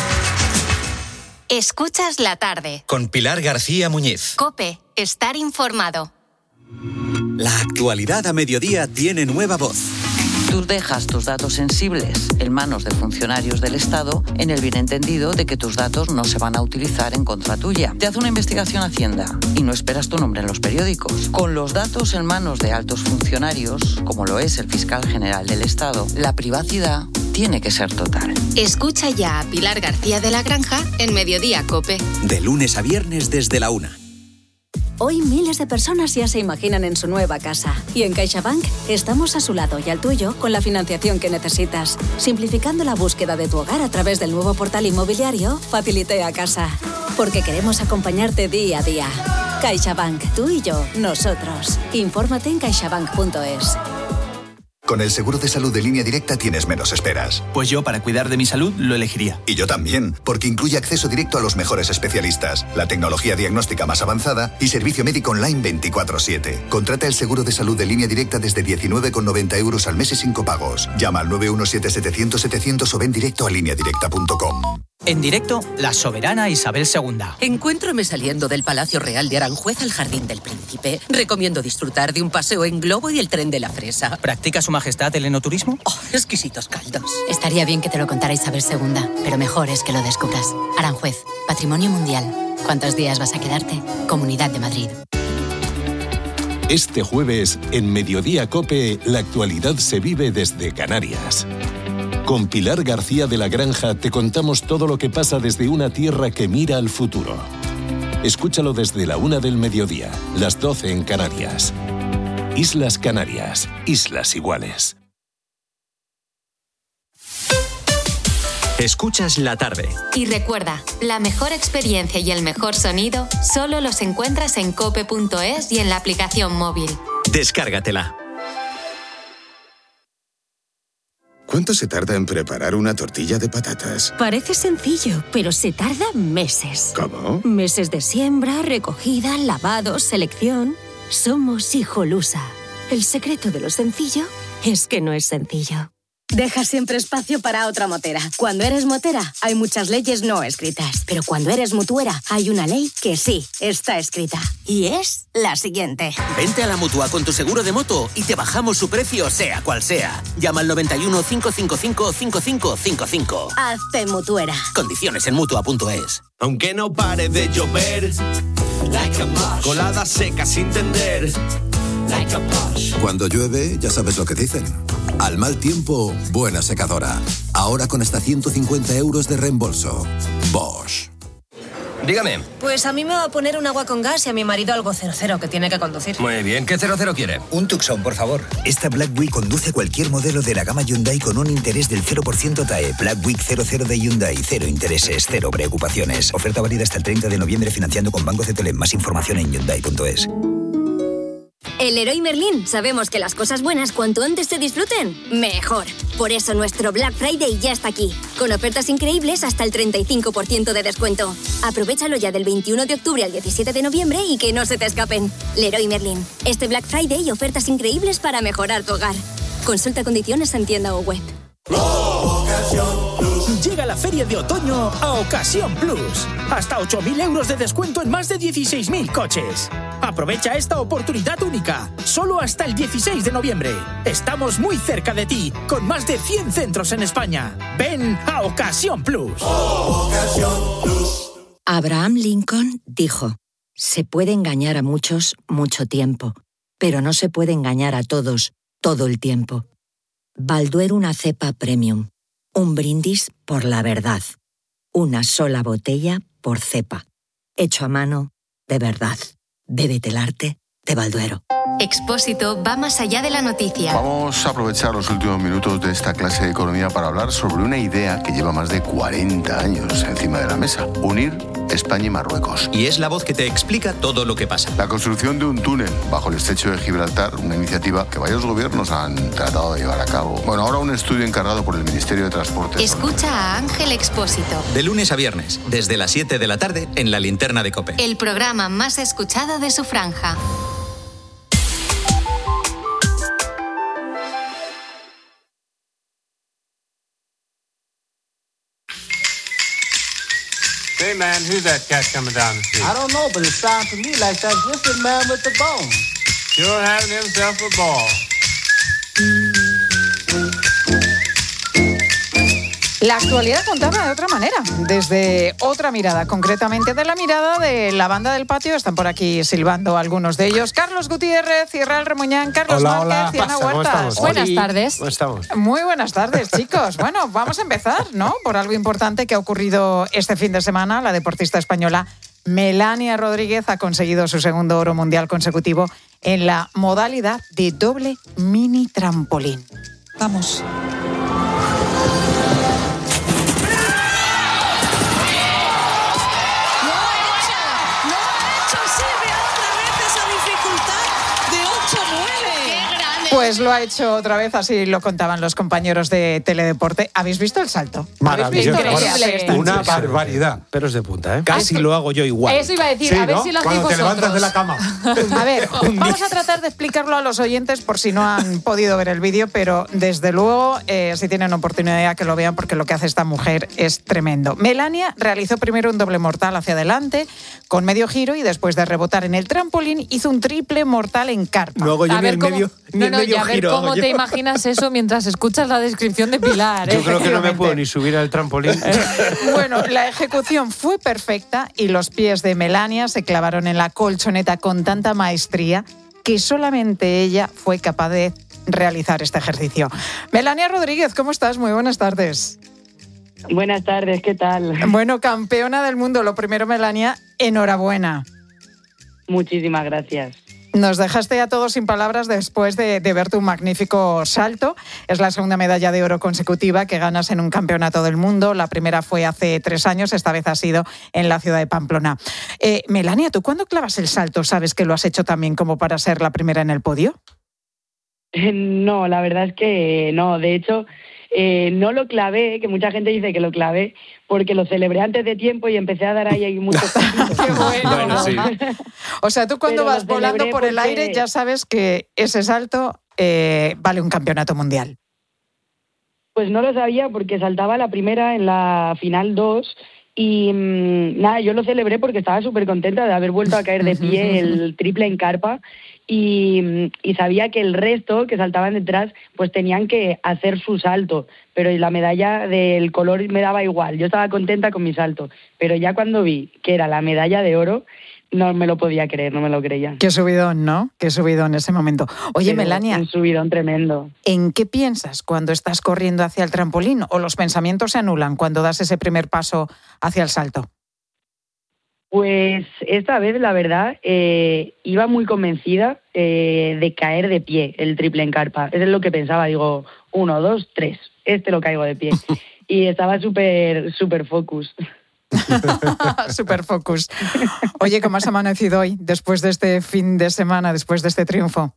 Escuchas la tarde. Con Pilar García Muñiz. COPE, estar informado. La actualidad a mediodía tiene nueva voz. Tú dejas tus datos sensibles en manos de funcionarios del Estado en el bien entendido de que tus datos no se van a utilizar en contra tuya. Te hace una investigación Hacienda y no esperas tu nombre en los periódicos. Con los datos en manos de altos funcionarios, como lo es el fiscal general del Estado, la privacidad tiene que ser total. Escucha ya a Pilar García de la Granja en Mediodía COPE. De lunes a viernes desde la una. Hoy miles de personas ya se imaginan en su nueva casa. Y en CaixaBank estamos a su lado y al tuyo con la financiación que necesitas. Simplificando la búsqueda de tu hogar a través del nuevo portal inmobiliario Facilité a Casa. Porque queremos acompañarte día a día. CaixaBank, tú y yo, nosotros. Infórmate en caixabank punto es. Con el seguro de salud de Línea Directa tienes menos esperas. Pues yo, para cuidar de mi salud, lo elegiría. Y yo también, porque incluye acceso directo a los mejores especialistas, la tecnología diagnóstica más avanzada y servicio médico online veinticuatro siete. Contrata el seguro de salud de Línea Directa desde diecinueve con noventa euros al mes y sin copagos. Llama al nueve uno siete, setecientos, setecientos o ven directo a línea directa punto com. En directo, la soberana Isabel segunda. Encuéntrame saliendo del Palacio Real de Aranjuez al Jardín del Príncipe. Recomiendo disfrutar de un paseo en globo y el tren de la fresa. ¿Practica su majestad el enoturismo? Oh, exquisitos caldos. Estaría bien que te lo contara Isabel segunda, pero mejor es que lo descubras. Aranjuez, Patrimonio Mundial. ¿Cuántos días vas a quedarte? Comunidad de Madrid. Este jueves, en Mediodía COPE, la actualidad se vive desde Canarias. Con Pilar García de la Granja te contamos todo lo que pasa desde una tierra que mira al futuro. Escúchalo desde la una del mediodía, las doce en Canarias. Islas Canarias, islas iguales. Escuchas la tarde. Y recuerda, la mejor experiencia y el mejor sonido solo los encuentras en cope punto es y en la aplicación móvil. Descárgatela. ¿Cuánto se tarda en preparar una tortilla de patatas? Parece sencillo, pero se tarda meses. ¿Cómo? Meses de siembra, recogida, lavado, selección. Somos Hijolusa. El secreto de lo sencillo es que no es sencillo. Deja siempre espacio para otra motera. Cuando eres motera, hay muchas leyes no escritas. Pero cuando eres mutuera, hay una ley que sí está escrita. Y es la siguiente. Vente a la Mutua con tu seguro de moto y te bajamos su precio, sea cual sea. Llama al noventa y uno, cinco cinco cinco, cinco cinco cinco cinco. Hazte mutuera. Condiciones en mutua punto es. Aunque no pare de llover, like a colada seca sin tender. Like Cuando llueve, ya sabes lo que dicen. Al mal tiempo, buena secadora. Ahora con hasta ciento cincuenta euros de reembolso. Bosch. Dígame. Pues a mí me va a poner un agua con gas y a mi marido algo cero cero que tiene que conducir. Muy bien, ¿qué cero cero quiere? Un Tucson, por favor. Esta Black Week conduce cualquier modelo de la gama Hyundai con un interés del cero por ciento T A E. Black Week cero cero de Hyundai. Cero intereses, cero preocupaciones. Oferta válida hasta el treinta de noviembre financiando con Banco C T L. Más información en hyundai punto es. En Leroy Merlin sabemos que las cosas buenas cuanto antes se disfruten, mejor. Por eso nuestro Black Friday ya está aquí, con ofertas increíbles hasta el treinta y cinco por ciento de descuento. Aprovéchalo ya del veintiuno de octubre al diecisiete de noviembre y que no se te escapen. Leroy Merlin, este Black Friday y ofertas increíbles para mejorar tu hogar. Consulta condiciones en tienda o web. Llega la feria de otoño a Ocasión Plus. Hasta ocho mil euros de descuento en más de dieciséis mil coches. Aprovecha esta oportunidad única, solo hasta el dieciséis de noviembre. Estamos muy cerca de ti, con más de cien centros en España. Ven a Ocasión Plus. Ocasión Plus. Abraham Lincoln dijo: se puede engañar a muchos mucho tiempo, pero no se puede engañar a todos todo el tiempo. Balduero una cepa premium. Un brindis por la verdad. Una sola botella por cepa. Hecho a mano, de verdad. Bébete el arte de Balduero. Expósito va más allá de la noticia. Vamos a aprovechar los últimos minutos de esta clase de economía para hablar sobre una idea que lleva más de cuarenta años encima de la mesa. Unir España y Marruecos. Y es la voz que te explica todo lo que pasa. La construcción de un túnel bajo el estrecho de Gibraltar, una iniciativa que varios gobiernos han tratado de llevar a cabo. Bueno, ahora un estudio encargado por el Ministerio de Transportes. Escucha a Ángel Expósito. De lunes a viernes, desde las siete de la tarde, en La Linterna de COPE. El programa más escuchado de su franja. Hey man, who's that cat coming down the street? I don't know, but it sounds to me like that Griffin man with the bone. Sure having himself a ball. La actualidad contaba de otra manera, desde otra mirada, concretamente de la mirada de la banda del patio. Están por aquí silbando algunos de ellos. Carlos Gutiérrez, Israel Remuñán, Carlos hola, Márquez y Ana Huertas. Buenas tardes. ¿Cómo estamos? Muy buenas tardes, chicos. Bueno, vamos a empezar, ¿no? Por algo importante que ha ocurrido este fin de semana. La deportista española Melania Rodríguez ha conseguido su segundo oro mundial consecutivo en la modalidad de doble mini trampolín. Vamos. Pues lo ha hecho otra vez, así lo contaban los compañeros de Teledeporte. ¿Habéis visto el salto? Maravilloso. Increíble. Una barbaridad. Pero es de punta, ¿eh? Casi Esto, lo hago yo igual. Eso iba a decir, sí, a ver ¿no? si lo hacéis Cuando te vosotros. levantas de la cama. A ver, vamos a tratar de explicarlo a los oyentes por si no han podido ver el vídeo, pero desde luego, eh, si tienen oportunidad que lo vean, porque lo que hace esta mujer es tremendo. Melania realizó primero un doble mortal hacia adelante, con medio giro, y después de rebotar en el trampolín, hizo un triple mortal en carpa. No hago yo ni el cómo, medio, ni no, el no, medio y a ver giro. cómo yo. te imaginas eso mientras escuchas la descripción de Pilar. Yo ¿eh? creo que no me puedo ni subir al trampolín. Bueno, la ejecución fue perfecta y los pies de Melania se clavaron en la colchoneta con tanta maestría que solamente ella fue capaz de realizar este ejercicio. Melania Rodríguez, ¿cómo estás? Muy buenas tardes. Buenas tardes, ¿qué tal? Bueno, campeona del mundo. Lo primero, Melania, enhorabuena. Muchísimas gracias. Nos dejaste a todos sin palabras después de, de ver tu magnífico salto. Es la segunda medalla de oro consecutiva que ganas en un campeonato del mundo. La primera fue hace tres años, esta vez ha sido en la ciudad de Pamplona. Eh, Melania, ¿tú cuando clavas el salto sabes que lo has hecho también como para ser la primera en el podio? No, la verdad es que no. De hecho, eh, no lo clavé, que mucha gente dice que lo clavé, porque lo celebré antes de tiempo y empecé a dar ahí, ahí muchos pasitos. ¡Qué bueno! Bueno, sí. O sea, tú cuando Pero vas lo volando celebré por el porque- aire ya sabes que ese salto eh, vale un campeonato mundial. Pues no lo sabía porque saltaba la primera en la final dos y mmm, nada, yo lo celebré porque estaba súper contenta de haber vuelto a caer de pie el triple en carpa y, y sabía que el resto que saltaban detrás pues tenían que hacer su salto, pero la medalla del color me daba igual, yo estaba contenta con mi salto, pero ya cuando vi que era la medalla de oro no me lo podía creer, no me lo creía. Qué subidón, ¿no? Qué subidón en ese momento. Oye, Pero Melania, un subidón tremendo. ¿en qué piensas cuando estás corriendo hacia el trampolín o los pensamientos se anulan cuando das ese primer paso hacia el salto? Pues esta vez, la verdad, eh, iba muy convencida eh, de caer de pie el triple en carpa. Eso es lo que pensaba, digo, uno, dos, tres, este lo caigo de pie. Y estaba súper, súper focus. Super focus. Oye, ¿cómo has amanecido hoy después de este fin de semana, después de este triunfo?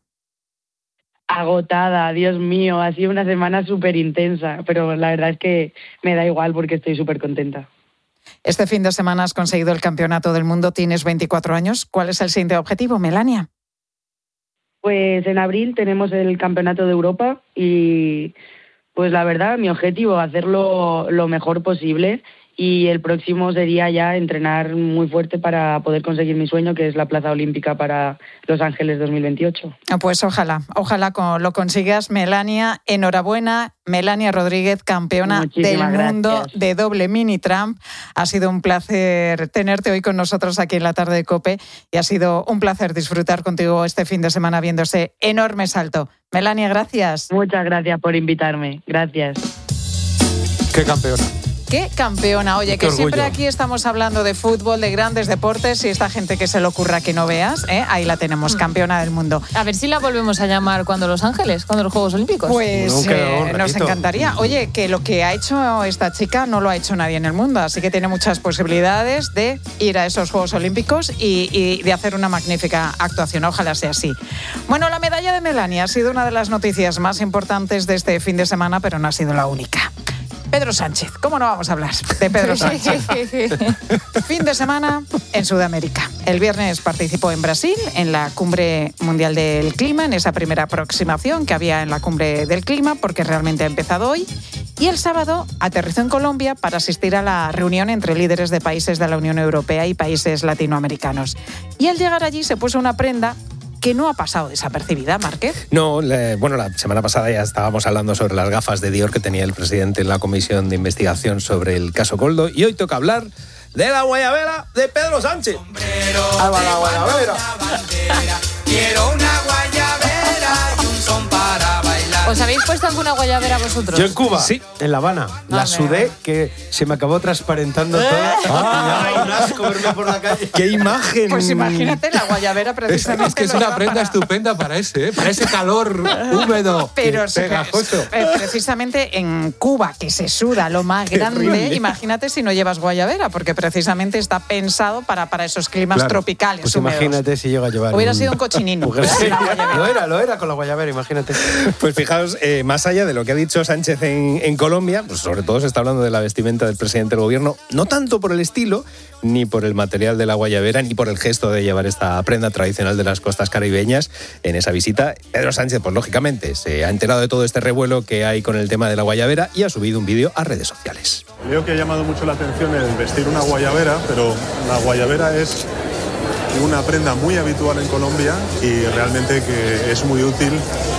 Agotada, Dios mío, ha sido una semana súper intensa, pero la verdad es que me da igual porque estoy súper contenta. Este fin de semana has conseguido el campeonato del mundo, tienes veinticuatro años. ¿Cuál es el siguiente objetivo, Melania? Pues en abril tenemos el campeonato de Europa y pues la verdad, mi objetivo es hacerlo lo mejor posible. Y el próximo sería ya entrenar muy fuerte para poder conseguir mi sueño, que es la plaza olímpica para Los Ángeles dos mil veintiocho. Pues ojalá, ojalá lo consigas, Melania. Enhorabuena, Melania Rodríguez, campeona Muchísimas del mundo gracias. de doble mini tramp. Ha sido un placer tenerte hoy con nosotros aquí en la tarde de COPE y ha sido un placer disfrutar contigo este fin de semana viendo ese enorme salto. Melania, gracias. Muchas gracias por invitarme. Gracias. ¡Qué campeona! ¡Qué campeona! Oye, Qué que orgullo. Siempre aquí estamos hablando de fútbol, de grandes deportes, y esta gente que se le ocurra que no veas, ¿eh? Ahí la tenemos, campeona del mundo. A ver si la volvemos a llamar cuando Los Ángeles, cuando los Juegos Olímpicos. Pues eh, nos encantaría. Oye, que lo que ha hecho esta chica no lo ha hecho nadie en el mundo, así que tiene muchas posibilidades de ir a esos Juegos Olímpicos y, y de hacer una magnífica actuación. Ojalá sea así. Bueno, la medalla de Melania ha sido una de las noticias más importantes de este fin de semana, pero no ha sido la única. Pedro Sánchez, ¿cómo no vamos a hablar de Pedro Sánchez? Fin de semana en Sudamérica. El viernes participó en Brasil, en la Cumbre Mundial del Clima, en esa primera aproximación que había en la Cumbre del Clima, porque realmente ha empezado hoy. Y el sábado aterrizó en Colombia para asistir a la reunión entre líderes de países de la Unión Europea y países latinoamericanos. Y al llegar allí se puso una prenda que no ha pasado desapercibida, Márquez. No, le, bueno, la semana pasada ya estábamos hablando sobre las gafas de Dior que tenía el presidente en la comisión de investigación sobre el caso Koldo, y hoy toca hablar de la guayabera de Pedro Sánchez. ¡Ah, la guayabera! Quiero una guayabera y un son para bailar. ¿Os habéis puesto alguna guayabera vosotros? Yo en Cuba, sí, en La Habana. La sudé, que se me acabó transparentando toda. ¡Ah! Un asco verme por la calle. ¡Qué imagen! Pues imagínate, la guayabera precisamente. Es que es una prenda para... estupenda para ese, ¿eh? Para ese calor húmedo, pero pegajoso. Precisamente en Cuba, que se suda lo más grande, imagínate si no llevas guayabera, porque precisamente está pensado para, para esos climas claro, tropicales pues húmedos. Imagínate si llega a llevar. Hubiera un... sido un cochinino. Lo era, lo era con la guayabera, imagínate. Pues fijaos, eh, más allá de lo que ha dicho Sánchez en, en Colombia, pues sobre todo se está hablando de la vestimenta del presidente del gobierno, no tanto por el estilo, ni por el material de la guayabera, ni por el gesto de llevar esta prenda tradicional de las costas caribeñas en esa visita. Pedro Sánchez, pues lógicamente, se ha enterado de todo este revuelo que hay con el tema de la guayabera y ha subido un vídeo a redes sociales. Creo que ha llamado mucho la atención el vestir una guayabera, pero la guayabera es una prenda muy habitual en Colombia y realmente que es muy útil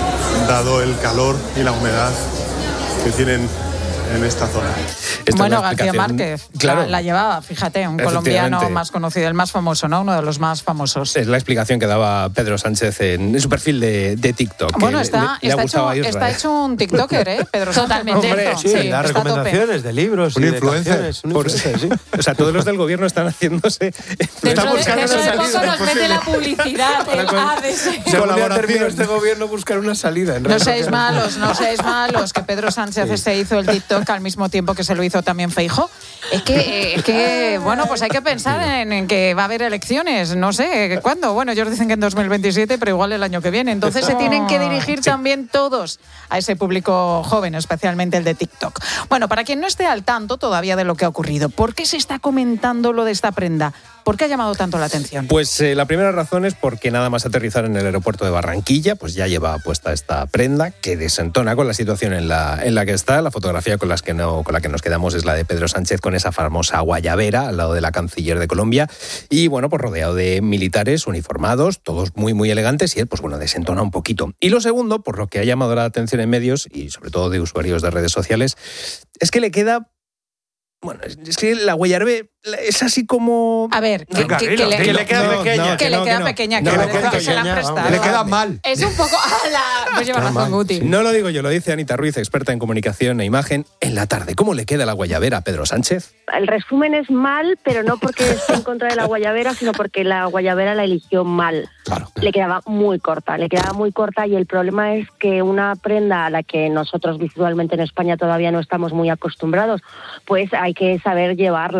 dado el calor y la humedad que tienen en esta zona. Esta bueno, García Márquez, claro, la, la llevaba, fíjate, un colombiano más conocido, el más famoso, ¿no? Uno de los más famosos. Es la explicación que daba Pedro Sánchez en, en su perfil de, de TikTok. Bueno, está, le, le está, hecho, está hecho un TikToker, ¿eh? Pedro Sánchez. Totalmente. Hombre, sí, sí, da recomendaciones de libros un y influencer. de canciones. Un influencer, sí. O sea, todos los del gobierno están haciéndose... Dentro de, dentro de poco nos mete la publicidad, el A D C. Si algún día termina este gobierno buscar una salida. En no seáis malos, no seáis malos, que Pedro Sánchez sí. se hizo el TikTok al mismo tiempo que se lo hizo también Feijóo. Es que, es que, bueno, pues hay que pensar en, en que va a haber elecciones, no sé, ¿cuándo? Bueno, ellos dicen que en dos mil veintisiete, pero igual el año que viene. Entonces se tienen que dirigir también todos a ese público joven, especialmente el de TikTok. Bueno, para quien no esté al tanto todavía de lo que ha ocurrido, ¿por qué se está comentando lo de esta prenda? ¿Por qué ha llamado tanto la atención? Pues eh, la primera razón es porque nada más aterrizar en el aeropuerto de Barranquilla, pues ya lleva puesta esta prenda que desentona con la situación en la, en la que está. La fotografía con, las que no, con la que nos quedamos es la de Pedro Sánchez con esa famosa guayabera al lado de la canciller de Colombia y bueno, pues rodeado de militares uniformados, todos muy muy elegantes y él pues bueno, desentona un poquito. Y lo segundo, por lo que ha llamado la atención en medios y sobre todo de usuarios de redes sociales, es que le queda... Bueno, es que la guayabera es así como... A ver, que, no, que, que, le, que le queda no, pequeña. No, que, que le queda no, pequeña, no, que, no, que, que, que se la han prestado. Le queda mal. Es un poco... ¡Hala! Pues lleva razón, Guti. No lo digo yo, lo dice Anita Ruiz, experta en comunicación e imagen, en la tarde. ¿Cómo le queda la guayabera a Pedro Sánchez? El resumen es mal, pero no porque esté en contra de la guayabera, sino porque la guayabera la eligió mal. Claro. Le quedaba muy corta, le quedaba muy corta y el problema es que una prenda a la que nosotros visualmente en España todavía no estamos muy acostumbrados, pues hay que saber llevarla y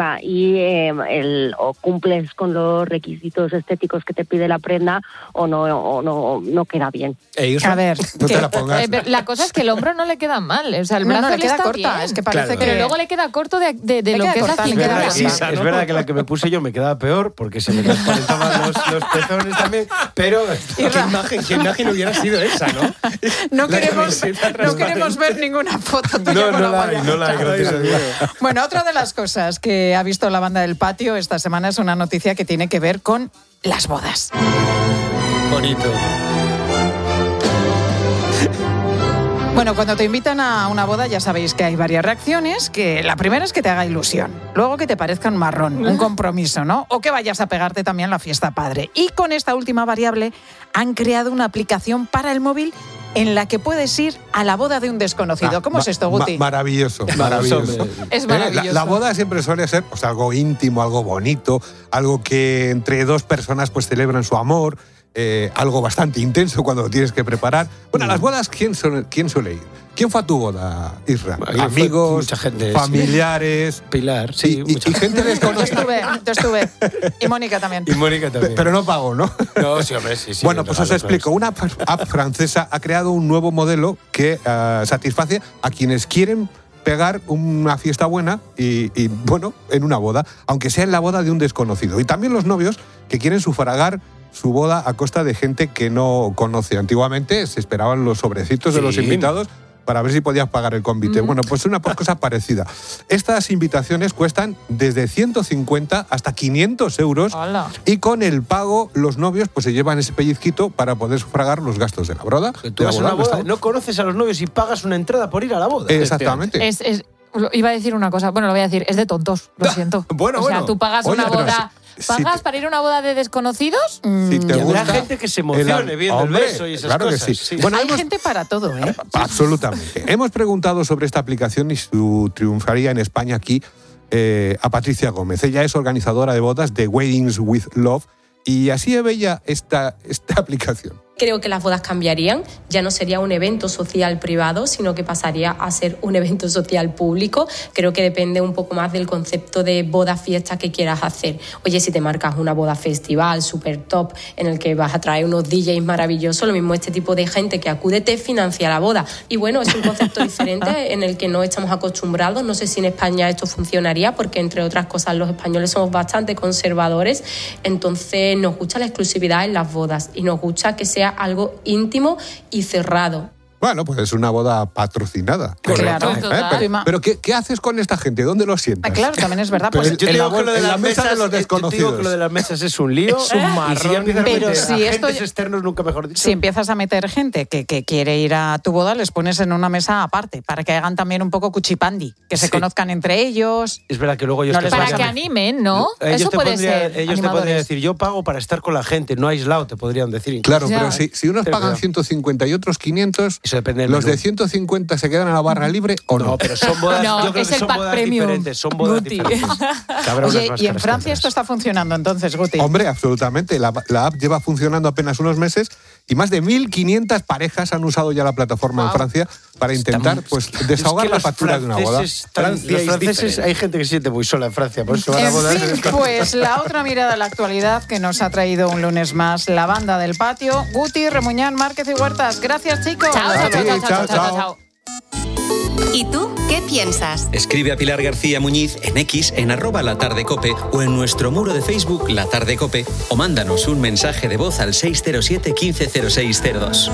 si eh, el, o cumples con los requisitos estéticos que te pide la prenda o no, o no, no queda bien. A ver, no que, te la pongas. Eh, la cosa es que el hombro no le queda mal, o sea, el No, brazo no, le queda está corta, bien. es que parece Claro. que- Pero luego le queda corto de, de, de Le lo queda que corta, es la le queda cintura. Sí, corta. es verdad que la que me puse yo me quedaba peor porque se me transparentaban los, los pezones también, pero ¿Qué imagen, qué imagen hubiera sido esa, no? No La queremos, camiseta no queremos ver ninguna foto tuya no, con no la la hay, guayabera. no la hay, gracias a Dios. Bueno, otra de las cosas que ha visto la banda del patio esta semana es una noticia que tiene que ver con las bodas. Bonito. Bueno, cuando te invitan a una boda ya sabéis que hay varias reacciones, que la primera es que te haga ilusión, luego que te parezca un marrón, un compromiso, ¿no? O que vayas a pegarte también la fiesta padre. Y con esta última variable han creado una aplicación para el móvil en la que puedes ir a la boda de un desconocido. Ah, ¿Cómo es ma- esto, Guti? ma- maravilloso, Vamos, maravilloso. hombre. Es Eh, maravilloso. La, la boda siempre suele ser pues, algo íntimo, algo bonito, algo que entre dos personas pues celebran su amor, eh, algo bastante intenso cuando lo tienes que preparar. Bueno, a las bodas, ¿quién, son- quién suele ir? ¿Quién fue a tu boda, Isra? Aquí fue Amigos, mucha gente, familiares. Pilar, sí, y, y- y gente Yo desconocida. estuve, yo estuve. Y Mónica también. Y Mónica también. Pero no pagó, ¿no? No, sí, hombre, sí, sí. Bueno, un pues os regalo, explico. Una app francesa ha creado un nuevo modelo que eh, satisface a quienes quieren pegar una fiesta buena y, y, bueno, en una boda, aunque sea en la boda de un desconocido. Y también los novios que quieren sufragar su boda a costa de gente que no conoce. Antiguamente se esperaban los sobrecitos de Sí. los invitados para ver si podías pagar el convite. Mm. Bueno, pues una cosa parecida. Estas invitaciones cuestan desde ciento cincuenta hasta quinientos euros Hola. y con el pago los novios pues se llevan ese pellizquito para poder sufragar los gastos de la boda. Que de tú la vas a una ¿no boda, está? no conoces a los novios y pagas una entrada por ir a la boda. Exactamente. Es, es, lo- iba a decir una cosa, bueno, lo voy a decir, es de tontos, lo siento. Bueno, o sea, bueno. tú pagas Oye, una pero boda, si- si ¿pagas te- para ir a una boda de desconocidos? Si te Y habrá gusta gente que se emocione el- viendo Hombre, el beso y esas claro cosas. que sí. Bueno, Hay hemos- gente para todo, ¿eh? Absolutamente. Hemos preguntado sobre esta aplicación y su triunfaría en España aquí eh, a Patricia Gómez. Ella es organizadora de bodas de Weddings with Love y así ve ella esta, esta aplicación. Creo que las bodas cambiarían, ya no sería un evento social privado, sino que pasaría a ser un evento social público. Creo que depende un poco más del concepto de boda-fiesta que quieras hacer. Oye, si te marcas una boda festival súper top en el que vas a traer unos D Js maravillosos, lo mismo este tipo de gente que acude te financia la boda. Y bueno, es un concepto diferente en el que no estamos acostumbrados. No sé si en España esto funcionaría, porque entre otras cosas los españoles somos bastante conservadores, entonces nos gusta la exclusividad en las bodas y nos gusta que sea algo íntimo y cerrado. Bueno, pues es una boda patrocinada. Claro, ¿Eh? total. Pero, pero ¿qué, qué haces con esta gente? ¿Dónde los sientas? Ah, claro, también es verdad. Pero Pues, en- Yo te en la digo que bo- lo de en la las mesa mesas, de los eh, yo te digo desconocidos. que lo de las mesas es un lío. Es un Y si ya marrón. empiezas a Pero meter si esto agentes ya- externos, nunca mejor dicho. si empiezas a meter gente que, que quiere ir a tu boda, les pones en una mesa aparte, para que hagan también un poco cuchipandi, que se Sí. conozcan entre ellos. Es verdad que luego ellos No te les Para vayas que a- animen, ¿no? Ellos Eso te puede pondrían- ser. Ellos te podrían animadores. decir, yo pago para estar con la gente, no aislado, te podrían decir. Claro, Ya. pero si, si unos Pero pagan cuidado. ciento cincuenta y otros quinientos, Eso depende del ¿los menú. de ciento cincuenta se quedan a la barra libre o no? No, pero son bodas, No, yo creo es que el son pack bodas premium. diferentes, son bodas Guti. diferentes. Que habrá unas Oye, más y en caras Francia que esto otras. está funcionando entonces, Guti. Hombre, absolutamente. La, la app lleva funcionando apenas unos meses y más de mil quinientas parejas han usado ya la plataforma en Francia para intentar pues, desahogar Es que la los factura de una boda. franceses están- Francia los es franceses, diferente. hay gente que se siente muy sola en Francia, por eso van a En bodas. fin, pues la otra mirada a la actualidad que nos ha traído un lunes más la banda del patio. Guti, Remuñán, Márquez y Huertas. Gracias, chicos. Chao, chao, A ti, chao, chao, chao, chao, chao, chao. chao. ¿Y tú qué piensas? Escribe a Pilar García Muñiz en X, en arroba La Tarde Cope o en nuestro muro de Facebook La Tarde Cope o mándanos un mensaje de voz al seis cero siete, uno cinco cero seis cero dos.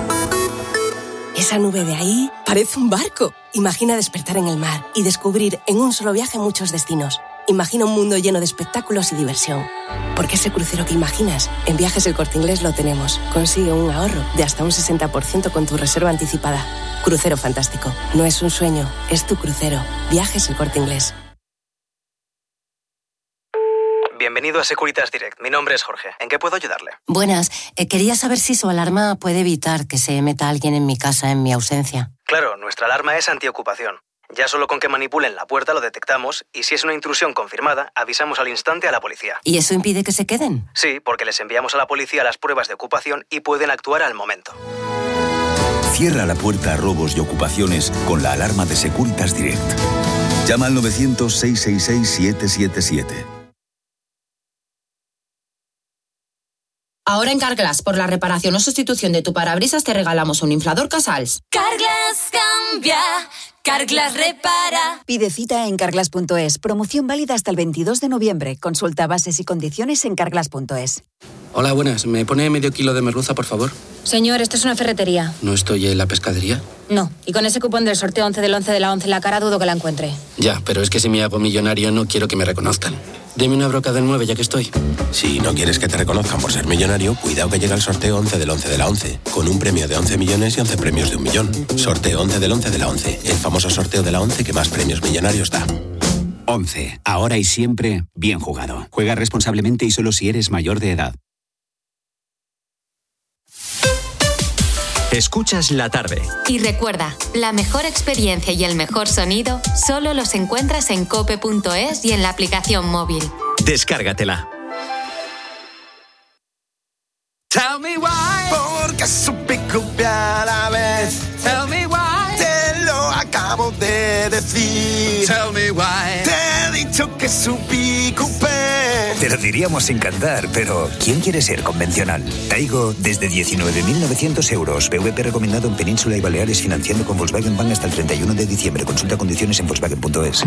Esa nube de ahí parece un barco. Imagina despertar en el mar y descubrir en un solo viaje muchos destinos. Imagina un mundo lleno de espectáculos y diversión. Porque ese crucero que imaginas, en Viajes El Corte Inglés lo tenemos. Consigue un ahorro de hasta un sesenta por ciento con tu reserva anticipada. Crucero fantástico. No es un sueño, es tu crucero. Viajes El Corte Inglés. Bienvenido a Securitas Direct. Mi nombre es Jorge. ¿En qué puedo ayudarle? Buenas, eh, quería saber si su alarma puede evitar que se meta alguien en mi casa en mi ausencia. Claro, nuestra alarma es antiocupación. Ya solo con que manipulen la puerta lo detectamos y si es una intrusión confirmada, avisamos al instante a la policía. ¿Y eso impide que se queden? Sí, porque les enviamos a la policía las pruebas de ocupación y pueden actuar al momento. Cierra la puerta a robos y ocupaciones con la alarma de Securitas Direct. Llama al novecientos, seiscientos sesenta y seis, setecientos setenta y siete. Ahora en Carglass, por la reparación o sustitución de tu parabrisas, te regalamos un inflador Casals. Carglass cambia, Carglass repara. Pide cita en carglass punto es. Promoción válida hasta el veintidós de noviembre. Consulta bases y condiciones en carglass punto es. Hola, buenas. ¿Me pone medio kilo de merluza, por favor? Señor, esto es una ferretería. ¿No estoy en la pescadería? No, y con ese cupón del sorteo once del once de la once en la cara dudo que la encuentre. Ya, pero es que si me hago millonario no quiero que me reconozcan. Deme una broca del nueve ya que estoy. Si no quieres que te reconozcan por ser millonario, cuidado que llega el sorteo once del once de la once, con un premio de once millones y once premios de un millón. Sorteo once del once de la once, el famoso sorteo de la once que más premios millonarios da. once. Ahora y siempre, bien jugado. Juega responsablemente y solo si eres mayor de edad. Escuchas la tarde. Y recuerda, la mejor experiencia y el mejor sonido solo los encuentras en cope punto es y en la aplicación móvil. Descárgatela. Tell me why. Porque supe copiar a la vez. Tell me why. Te lo acabo de decir. Tell me why. Te he dicho que supí copiar. Te lo diríamos sin cantar, pero ¿quién quiere ser convencional? Taigo desde diecinueve mil novecientos euros. P V P recomendado en Península y Baleares, financiando con Volkswagen Bank hasta el treinta y uno de diciembre. Consulta condiciones en volkswagen punto es.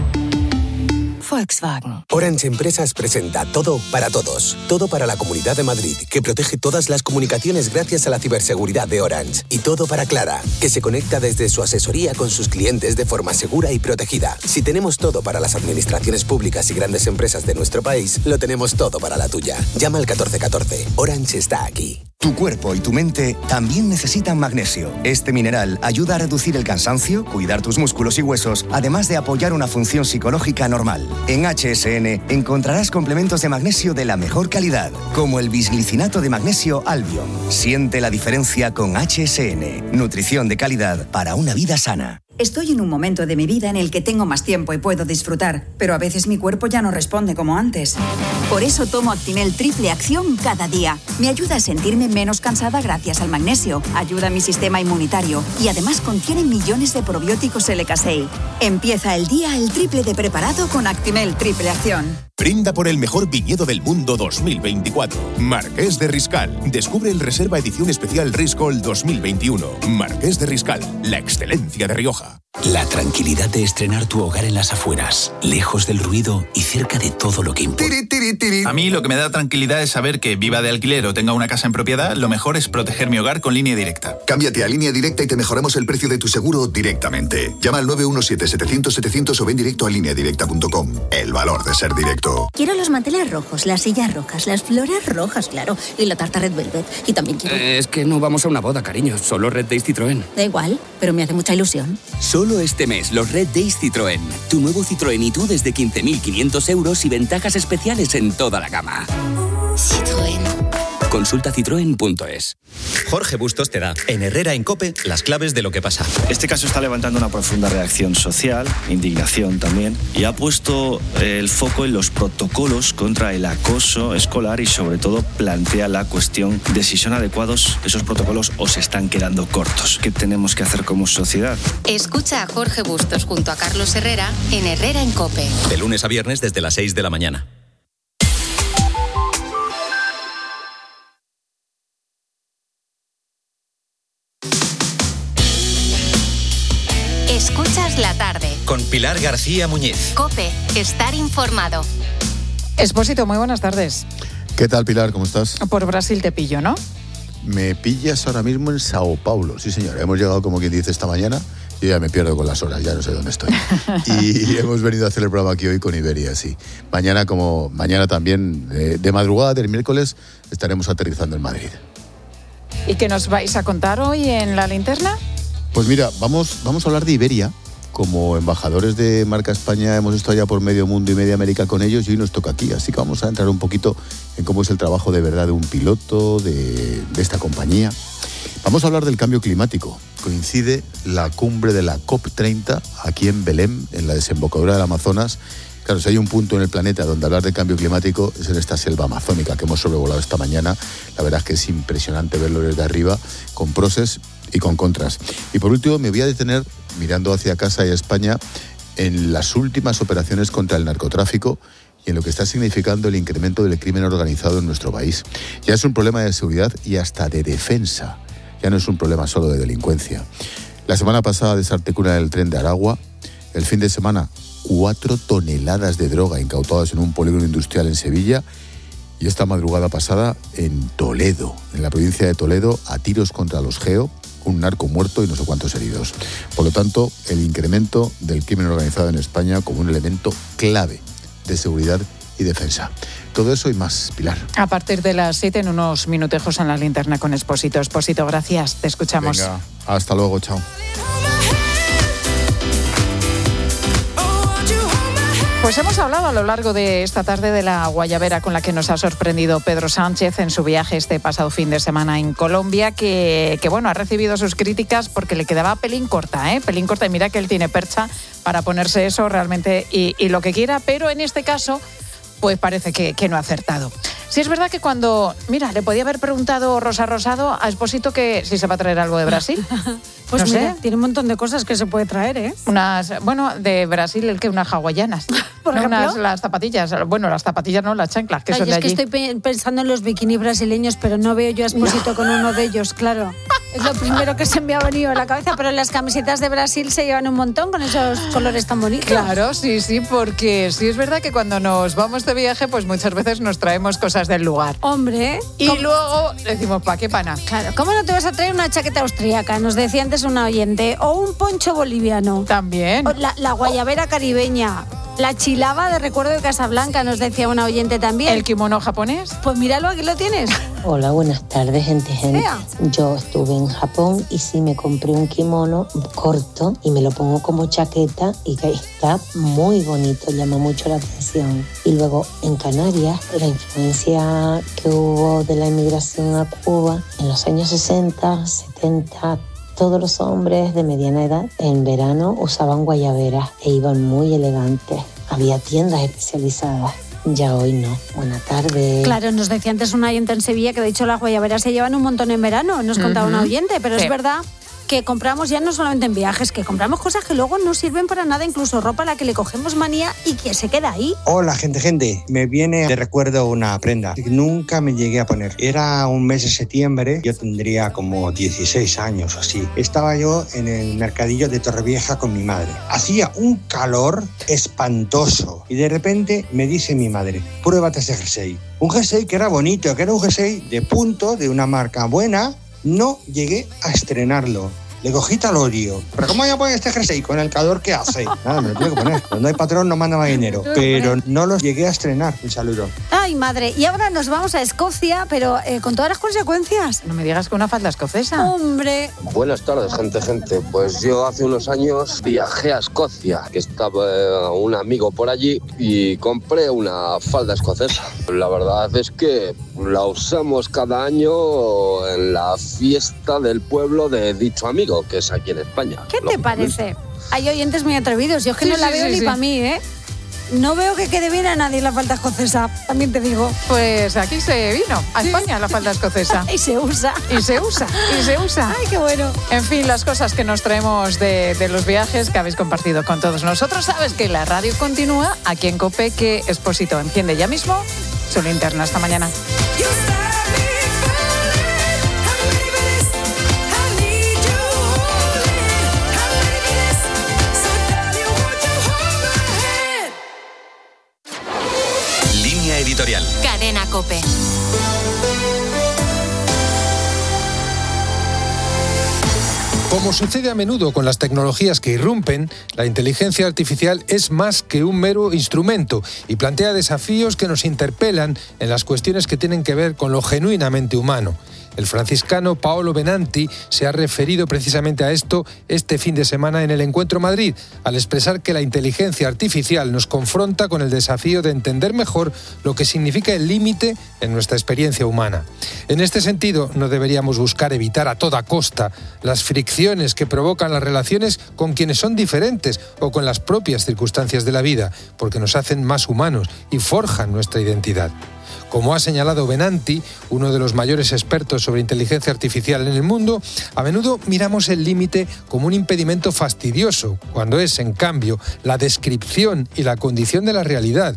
Volkswagen. Orange Empresas presenta Todo para Todos. Todo para la Comunidad de Madrid, que protege todas las comunicaciones gracias a la ciberseguridad de Orange. Y todo para Clara, que se conecta desde su asesoría con sus clientes de forma segura y protegida. Si tenemos todo para las administraciones públicas y grandes empresas de nuestro país, lo tenemos todo para la tuya. Llama al catorce catorce. Orange está aquí. Tu cuerpo y tu mente también necesitan magnesio. Este mineral ayuda a reducir el cansancio, cuidar tus músculos y huesos, además de apoyar una función psicológica normal. En H S N encontrarás complementos de magnesio de la mejor calidad, como el bisglicinato de magnesio Albion. Siente la diferencia con H S N. Nutrición de calidad para una vida sana. Estoy en un momento de mi vida en el que tengo más tiempo y puedo disfrutar, pero a veces mi cuerpo ya no responde como antes. Por eso tomo Actimel Triple Acción cada día. Me ayuda a sentirme menos cansada gracias al magnesio, ayuda a mi sistema inmunitario y además contiene millones de probióticos L K seis. Empieza el día el triple de preparado con Actimel Triple Acción. Brinda por el mejor viñedo del mundo dos mil veinticuatro. Marqués de Riscal. Descubre el Reserva Edición Especial Riscol dos mil veintiuno. Marqués de Riscal. La excelencia de Rioja. La tranquilidad de estrenar tu hogar en las afueras, lejos del ruido y cerca de todo lo que importa. A mí lo que me da tranquilidad es saber que viva de alquiler o tenga una casa en propiedad, lo mejor es proteger mi hogar con Línea Directa. Cámbiate a Línea Directa y te mejoramos el precio de tu seguro directamente. Llama al nueve uno siete, setecientos, setecientos o ven directo a línea directa punto com. El valor de ser directo. Quiero los manteles rojos, las sillas rojas, las flores rojas, claro, y la tarta Red Velvet. Y también quiero... Eh, es que no vamos a una boda, cariño, solo Red Days Citroën. Da igual, pero me hace mucha ilusión. Solo este mes, los Red Days Citroën. Tu nuevo Citroën y tú desde quince mil quinientos euros y ventajas especiales en toda la gama. Citroën. Consulta citroen punto es. Jorge Bustos te da, en Herrera en COPE, las claves de lo que pasa. Este caso está levantando una profunda reacción social, indignación también, y ha puesto el foco en los protocolos contra el acoso escolar y sobre todo plantea la cuestión de si son adecuados esos protocolos o se están quedando cortos. ¿Qué tenemos que hacer como sociedad? Escucha a Jorge Bustos junto a Carlos Herrera en Herrera en COPE. De lunes a viernes desde las seis de la mañana. Escuchas la tarde. Con Pilar García Muñiz. COPE, estar informado. Expósito, muy buenas tardes. ¿Qué tal, Pilar? ¿Cómo estás? Por Brasil te pillo, ¿no? Me pillas ahora mismo en Sao Paulo. Sí, señor. Hemos llegado, como quien dice, esta mañana. Yo ya me pierdo con las horas, ya no sé dónde estoy. Y hemos venido a hacer el programa aquí hoy con Iberia, sí. Mañana, como mañana también, de, de madrugada del miércoles, estaremos aterrizando en Madrid. ¿Y qué nos vais a contar hoy en la linterna? Pues mira, vamos, vamos a hablar de Iberia. Como embajadores de Marca España hemos estado ya por medio mundo y media América con ellos y hoy nos toca aquí. Así que vamos a entrar un poquito en cómo es el trabajo de verdad de un piloto, de, de esta compañía. Vamos a hablar del cambio climático. Coincide la cumbre de la COP treinta aquí en Belém, en la desembocadura del Amazonas. Claro, si hay un punto en el planeta donde hablar de cambio climático es en esta selva amazónica que hemos sobrevolado esta mañana. La verdad es que es impresionante verlo desde arriba, con pros y con contras. Y por último me voy a detener, mirando hacia casa y a España, en las últimas operaciones contra el narcotráfico y en lo que está significando el incremento del crimen organizado en nuestro país. Ya es un problema de seguridad y hasta de defensa. Ya no es un problema solo de delincuencia. La semana pasada desarticulan el tren de Aragua. El fin de semana, cuatro toneladas de droga incautadas en un polígono industrial en Sevilla. Y esta madrugada pasada en Toledo, en la provincia de Toledo, a tiros contra los Geo, un narco muerto y no sé cuántos heridos. Por lo tanto, el incremento del crimen organizado en España como un elemento clave de seguridad y defensa. Todo eso y más, Pilar. A partir de las siete, en unos minutejos en la linterna con Expósito. Expósito, gracias. Te escuchamos. Venga, hasta luego, chao. Pues hemos hablado a lo largo de esta tarde de la guayabera con la que nos ha sorprendido Pedro Sánchez en su viaje este pasado fin de semana en Colombia, que, que bueno, ha recibido sus críticas porque le quedaba pelín corta, ¿eh? Pelín corta, y mira que él tiene percha para ponerse eso realmente y, y lo que quiera, pero en este caso, pues parece que, que no ha acertado. Sí es verdad que cuando, mira, le podía haber preguntado Rosa Rosado a Expósito que si se va a traer algo de Brasil. Pues no mira, sé. tiene un montón de cosas que se puede traer, ¿eh? Unas, bueno, de Brasil, el que unas hawaianas. Por no, ejemplo. unas, las zapatillas. Bueno, las zapatillas no, las chanclas, que Ay, son de es allí. que estoy pe- pensando en los bikinis brasileños, pero no veo yo a Expósito no. con uno de ellos, claro. Es lo primero que se me ha venido a la cabeza, pero las camisetas de Brasil se llevan un montón con esos colores tan bonitos. Claro, sí, sí, porque sí es verdad que cuando nos vamos de viaje, pues muchas veces nos traemos cosas del lugar. Hombre. Y ¿cómo? luego decimos, ¿pa' qué pana? Claro, ¿cómo no te vas a traer una chaqueta austríaca? Nos decía antes una oyente. O un poncho boliviano. También. O la, la guayabera caribeña. La chilaba de recuerdo de Casablanca, nos decía una oyente también. ¿El kimono japonés? Pues míralo, aquí lo tienes. Hola, buenas tardes, gente, gente. Vea. Yo estuve en Japón y sí me compré un kimono corto y me lo pongo como chaqueta y que está muy bonito, llama mucho la atención. Y luego en Canarias, la influencia que hubo de la inmigración a Cuba en los años sesenta, setenta, todos los hombres de mediana edad en verano usaban guayaberas e iban muy elegantes. Había tiendas especializadas. Ya hoy no. Buenas tardes. Claro, nos decía antes una oyente en Sevilla que de hecho las guayaberas se llevan un montón en verano. Nos contaba uh-huh. una oyente, pero sí. es verdad que compramos ya no solamente en viajes, que compramos cosas que luego no sirven para nada, incluso ropa a la que le cogemos manía y que se queda ahí. Hola, gente, gente. Me viene de recuerdo una prenda que nunca me llegué a poner. Era un mes de septiembre, yo tendría como dieciséis años o así. Estaba yo en el mercadillo de Torrevieja con mi madre. Hacía un calor espantoso y de repente me dice mi madre, pruébate ese jersey. Un jersey que era bonito, que era un jersey de punto, de una marca buena. No llegué a estrenarlo. Le cogí talorio. ¿Pero cómo voy a poner este jersey con el calor que hace? Nada, me lo tengo que poner. Cuando hay patrón no manda más dinero. Pero no los llegué a estrenar. Un saludo. Ay, madre. Y ahora nos vamos a Escocia, pero eh, con todas las consecuencias. No me digas que una falda escocesa. Hombre. Buenas tardes, gente, gente. Pues yo hace unos años viajé a Escocia, que estaba un amigo por allí, y compré una falda escocesa. La verdad es que la usamos cada año en la fiesta del pueblo de dicho amigo, que es aquí en España. ¿Qué te parece? Hay oyentes muy atrevidos. Yo es que sí, no la sí, veo sí, ni sí. para mí, ¿eh? No veo que quede bien a nadie la falda escocesa, también te digo. Pues aquí se vino, a España, la falda escocesa. Y se usa. Y se usa, y se usa. Ay, qué bueno. En fin, las cosas que nos traemos de, de los viajes que habéis compartido con todos nosotros. Sabes que la radio continúa aquí en COPE, que Expósito enciende ya mismo su linterna esta mañana. Editorial. Cadena COPE. Como sucede a menudo con las tecnologías que irrumpen, la inteligencia artificial es más que un mero instrumento y plantea desafíos que nos interpelan en las cuestiones que tienen que ver con lo genuinamente humano. El franciscano Paolo Benanti se ha referido precisamente a esto este fin de semana en el Encuentro Madrid, al expresar que la inteligencia artificial nos confronta con el desafío de entender mejor lo que significa el límite en nuestra experiencia humana. En este sentido, no deberíamos buscar evitar a toda costa las fricciones que provocan las relaciones con quienes son diferentes o con las propias circunstancias de la vida, porque nos hacen más humanos y forjan nuestra identidad. Como ha señalado Benanti, uno de los mayores expertos sobre inteligencia artificial en el mundo, a menudo miramos el límite como un impedimento fastidioso, cuando es, en cambio, la descripción y la condición de la realidad.